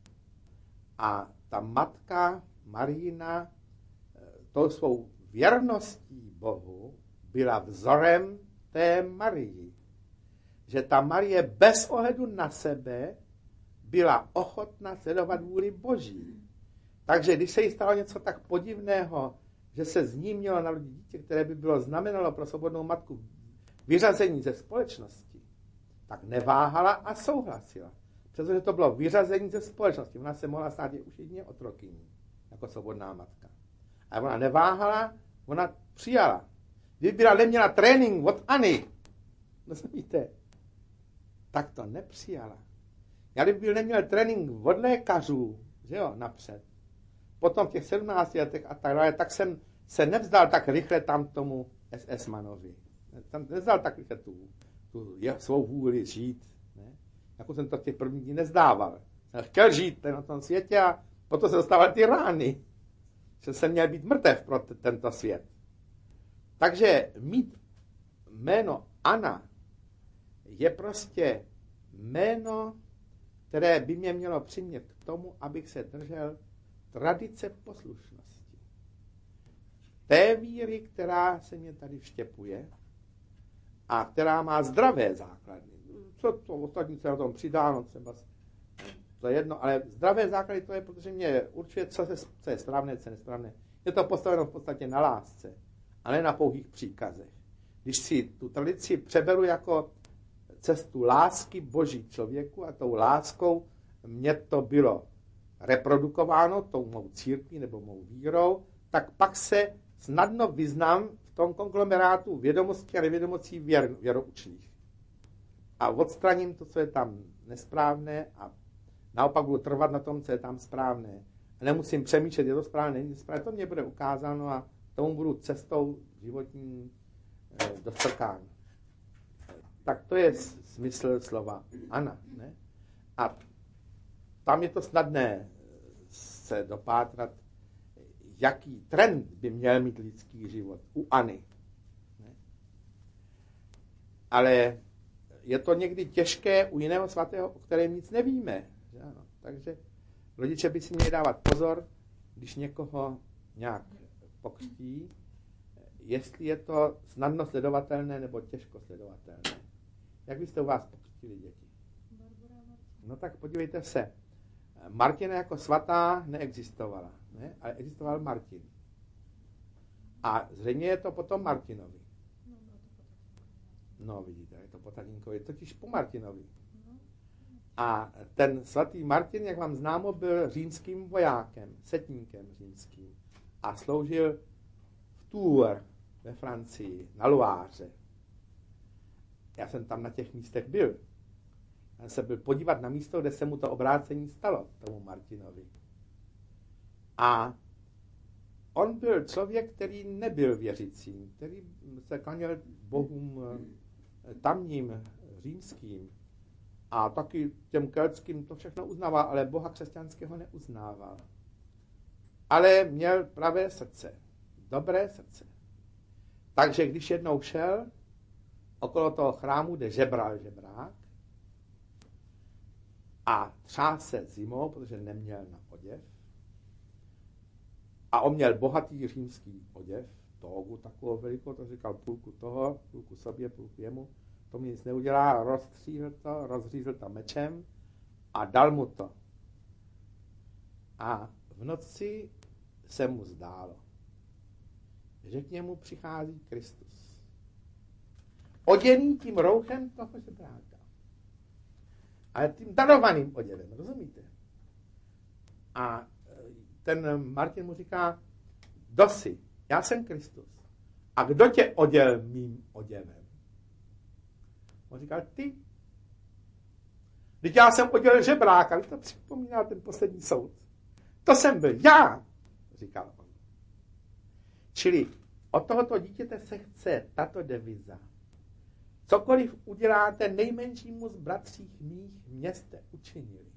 A ta matka Marína tou svou věrností Bohu byla vzorem té Marii. Že ta Marie bez ohledu na sebe byla ochotna sledovat vůli Boží. Takže když se jí stalo něco tak podivného, že se z ní mělo narodit dítě, které by bylo znamenalo pro svobodnou matku vyřazení ze společnosti, tak neváhala a souhlasila. Přestože to bylo vyřazení ze společnosti. Ona se mohla stát už jedině otrokyní, jako svobodná matka. A ona neváhala, ona přijala. Kdyby byla neměla trénink od Anny, víte, tak to nepřijala. Já kdyby byl neměl trénink od lékařů, že jo, napřed, potom v těch 17 letech a tak dále, tak jsem se nevzdal tak rychle tam tomu SS-manovi. Jsem nevzdal tak rychle tu svou vůli žít. Ne? Jako jsem to v těch prvních dní nezdával. Jsem chtěl žít na tom světě a potom se dostávaly ty rány. Že jsem měl být mrtev pro tento svět. Takže mít jméno Anna je prostě jméno, které by mě mělo přimět k tomu, abych se držel tradice poslušnosti. Té víry, která se mě tady vštěpuje a která má zdravé základy. Co to ostatní se na tom přidáno, třeba to je jedno, ale zdravé základy to je, protože mě určuje, co je správné, co je nesprávné. Je to postaveno v podstatě na lásce, a ne na pouhých příkazech. Když si tu tradici přeberu jako cestu lásky Boží člověku a tou láskou mě to bylo reprodukováno tou mou církví nebo mou vírou, tak pak se snadno vyznám v tom konglomerátu vědomostí a nevědomostí věroučných. A odstraním to, co je tam nesprávné a naopak budu trvat na tom, co je tam správné. A nemusím přemýšlet, je to správné, není to správné. To mě bude ukázáno a tomu budu cestou životní dostrkání. Tak to je smysl slova Anna. Ne? A tam je to snadné se dopátrat, jaký trend by měl mít lidský život u Anny. Ne? Ale je to někdy těžké u jiného svatého, o kterém nic nevíme. Že ano? Takže rodiče by si měli dávat pozor, když někoho nějak pokřtí, jestli je to snadno sledovatelné nebo těžko sledovatelné. Jak byste u vás pokřtili děti? No tak podívejte se. Martina jako svatá neexistovala, ne? Ale existoval Martin. A zřejmě je to potom Martinovi. No vidíte, je to po tatínkovi, totiž po Martinovi. A ten svatý Martin, jak vám známo, byl římským vojákem, setníkem římským. A sloužil v Tours ve Francii, na Loire. Já jsem tam na těch místech byl. Já jsem byl podívat na místo, kde se mu to obrácení stalo, tomu Martinovi. A on byl člověk, který nebyl věřícím, který se klaněl bohům tamním římským a taky těm keltským to všechno uznával, ale boha křesťanského neuznával. Ale měl pravé srdce, dobré srdce. Takže když jednou šel okolo toho chrámu, kde žebral žebrák a třás se zimou, protože neměl na oděv, a on měl bohatý římský oděv, tógu takovou velikou, to říkal půlku toho, půlku sobě, půlku jemu, to mi nic neudělá, rozřízl to mečem a dal mu to. A v noci se mu zdálo, že k němu přichází Kristus. Oděný tím rouchem toho žebráka. Ale tím darovaným oděvem, rozumíte? A ten Martin mu říká, kdo jsi? Já jsem Kristus. A kdo tě oděl mým oděvem? On říkal, ty. Když já jsem oděl žebráka, to připomíná ten poslední soud. To jsem byl já, říkal on. Čili od tohoto dítěte se chce tato deviza. Cokoliv uděláte nejmenšímu z bratřích mých, mě jste učinili.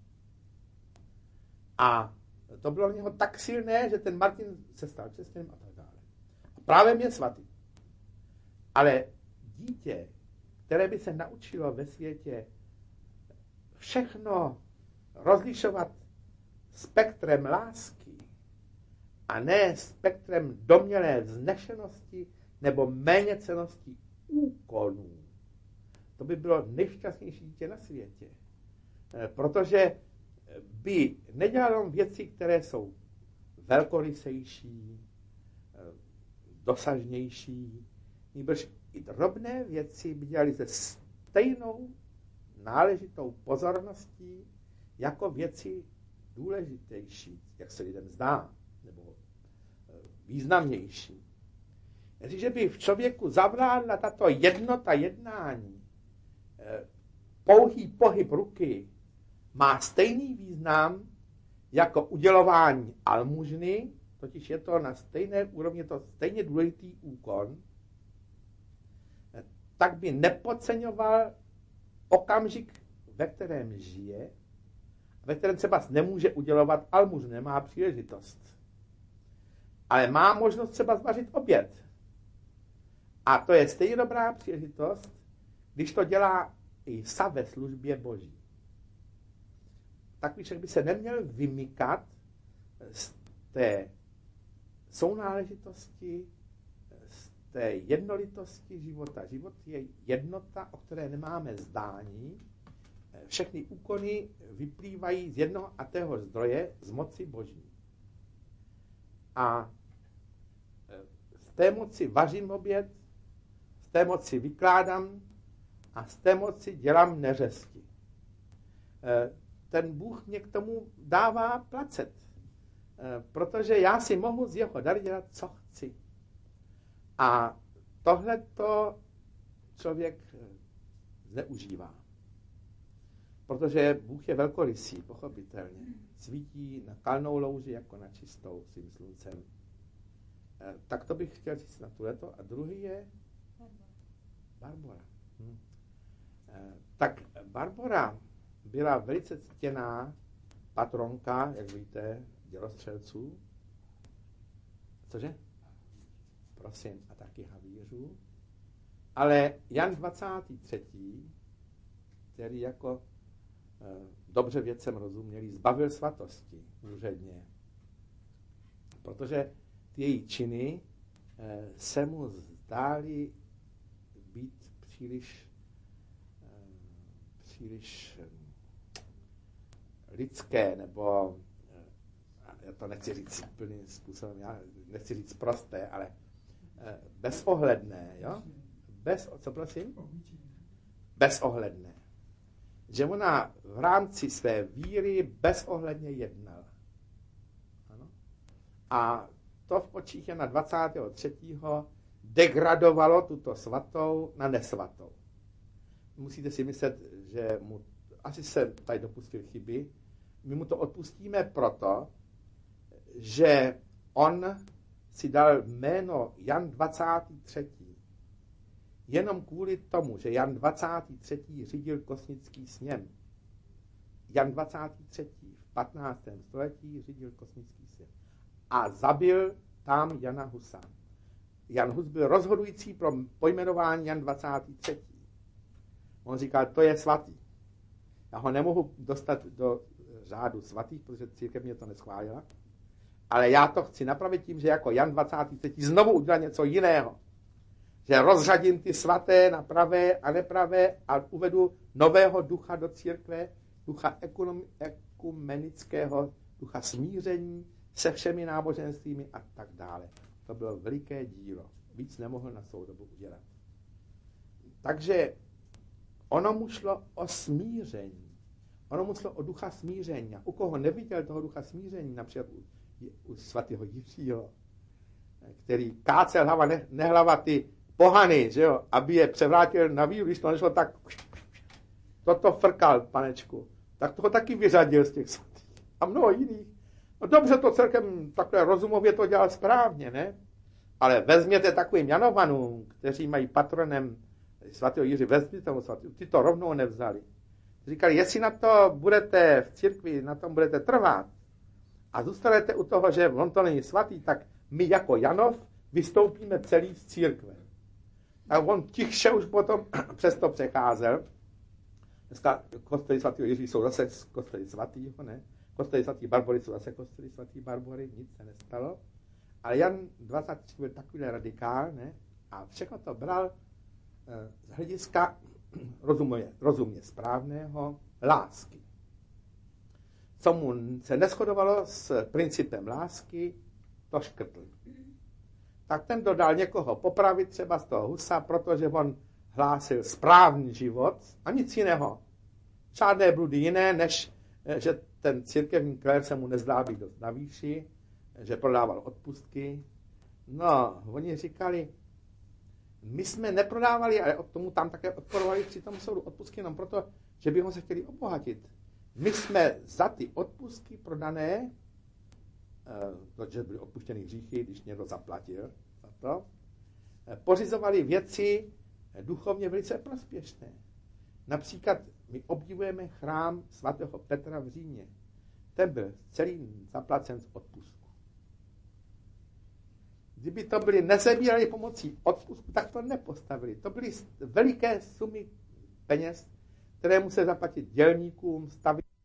A to bylo v něho tak silné, že ten Martin se stal křesťanem a tak dále. A právě je svatý. Ale dítě, které by se naučilo ve světě všechno rozlišovat spektrem lásky a ne spektrem domnělé vznešenosti nebo méněcennosti úkonů, to by bylo nejšťastnější dítě na světě. Protože by nedělalo věci, které jsou velkorysejší, dosažnější, nýbrž i drobné věci by dělali se stejnou náležitou pozorností jako věci důležitější, jak se lidem zdá, nebo významnější. Jestliže by v člověku zavládla tato jednota jednání, pouhý pohyb ruky má stejný význam jako udělování almužny, totiž je to na stejné úrovni, je to stejně důležitý úkon, tak by nepodceňoval okamžik, ve kterém žije, ve kterém třeba nemůže udělovat almužnu, nemá příležitost. Ale má možnost třeba zvařit oběd. A to je stejně dobrá příležitost, když to dělá i ve službě Boží. Takový člověk by se neměl vymykat z té sounáležitosti, z té jednolitosti života. Život je jednota, o které nemáme zdání. Všechny úkony vyplývají z jednoho a tého zdroje, z moci Boží. A z té moci vařím oběd, z té moci vykládám a z té moci dělám neřesti. Ten Bůh mě k tomu dává placet, protože já si mohu z jeho dary dělat, co chci. A tohleto člověk zneužívá. Protože Bůh je velkorysý, pochopitelně. Svítí na kalnou louži jako na čistou svým sluncem. Tak to bych chtěl říct na tuhleto. A druhý je Barbora. Tak Barbora byla velice ctěná patronka, jak víte, dělostřelců. Cože? Prosím, a taky havířů. Ale Jan 23., který jako dobře věcem rozumělý, zbavil svatosti úředně. Protože ty její činy se mu zdály být příliš lidské, nebo já to nechci říct úplným způsobem, já nechci říct prosté, ale bezohledné, jo? Co prosím? Bezohledné. Že ona v rámci své víry bezohledně jednala. Ano? A to v očích Jana 23. degradovalo tuto svatou na nesvatou. Musíte si myslet, že mu asi se tady dopustil chyby. My mu to odpustíme proto, že on si dal jméno Jan 23. Jenom kvůli tomu, že Jan 23. řídil kosmický sněm. Jan 23. v 15. století řídil kosmický sněm. A zabil tam Jana Husa. Jan Hus byl rozhodující pro pojmenování Jan 23. On říkal, to je svatý. Já ho nemohu dostat do řádu svatých, protože církev mě to neschválila. Ale já to chci napravit tím, že jako Jan 23. znovu udělá něco jiného. Že rozřadím ty svaté na pravé a nepravé a uvedu nového ducha do církve, ducha ekumenického, ducha smíření se všemi náboženstvími a tak dále. To bylo veliké dílo. Víc nemohl na svou dobu udělat. Takže ono mu šlo o smíření. Ono mu šlo o ducha smíření. A u koho neviděl toho ducha smíření, například u svatého Jiřího, který kácel hlava, nehlava ty pohany, že jo, aby je převrátil na víru, když to nešlo, tak toto frkal, panečku. Tak toho taky vyřadil z těch svatých. A mnoho jiných. No dobře, to celkem takhle rozumově to dělal správně, ne? Ale vezměte takovým Janovanům, kteří mají patronem svatého Jiří, vezměte tomu svatého, ty to rovnou nevzali. Říkali, jestli na to budete v církvi, na tom budete trvat a zůstanete u toho, že on to není svatý, tak my jako Janov vystoupíme celý z církve. A on tichše už potom přesto přecházel. Dneska kostely svatého Jiří jsou zase kostely svatýho, ne? Kostely svatý Barbory jsou zase kostely svatý Barbory, nic se nestalo. Ale Jan 23. byl takový radikál, ne? A všechno to bral z hlediska rozumně správného lásky. Co mu se neshodovalo s principem lásky, to škrtl. Tak ten dodal někoho popravit, třeba z toho Husa, protože on hlásil správný život a nic jiného. Žádné bludy jiné, než že ten církevní klér se mu nezdá být dost na výši, že prodával odpustky. No, oni říkali, my jsme neprodávali, ale od tomu tam také odporovali při tom soudu odpustky jenom proto, že bychom se chtěli obohatit. My jsme za ty odpustky prodané, protože byly odpuštěny hříchy, když někdo zaplatil za to, pořizovali věci duchovně velice prospěšné. Například my obdivujeme chrám svatého Petra v Římě. Ten byl celý zaplacen z odpustku. Kdyby to byli nezabírali pomocí odpustku, tak to nepostavili. To byly veliké sumy peněz, které museli zaplatit dělníkům, stavit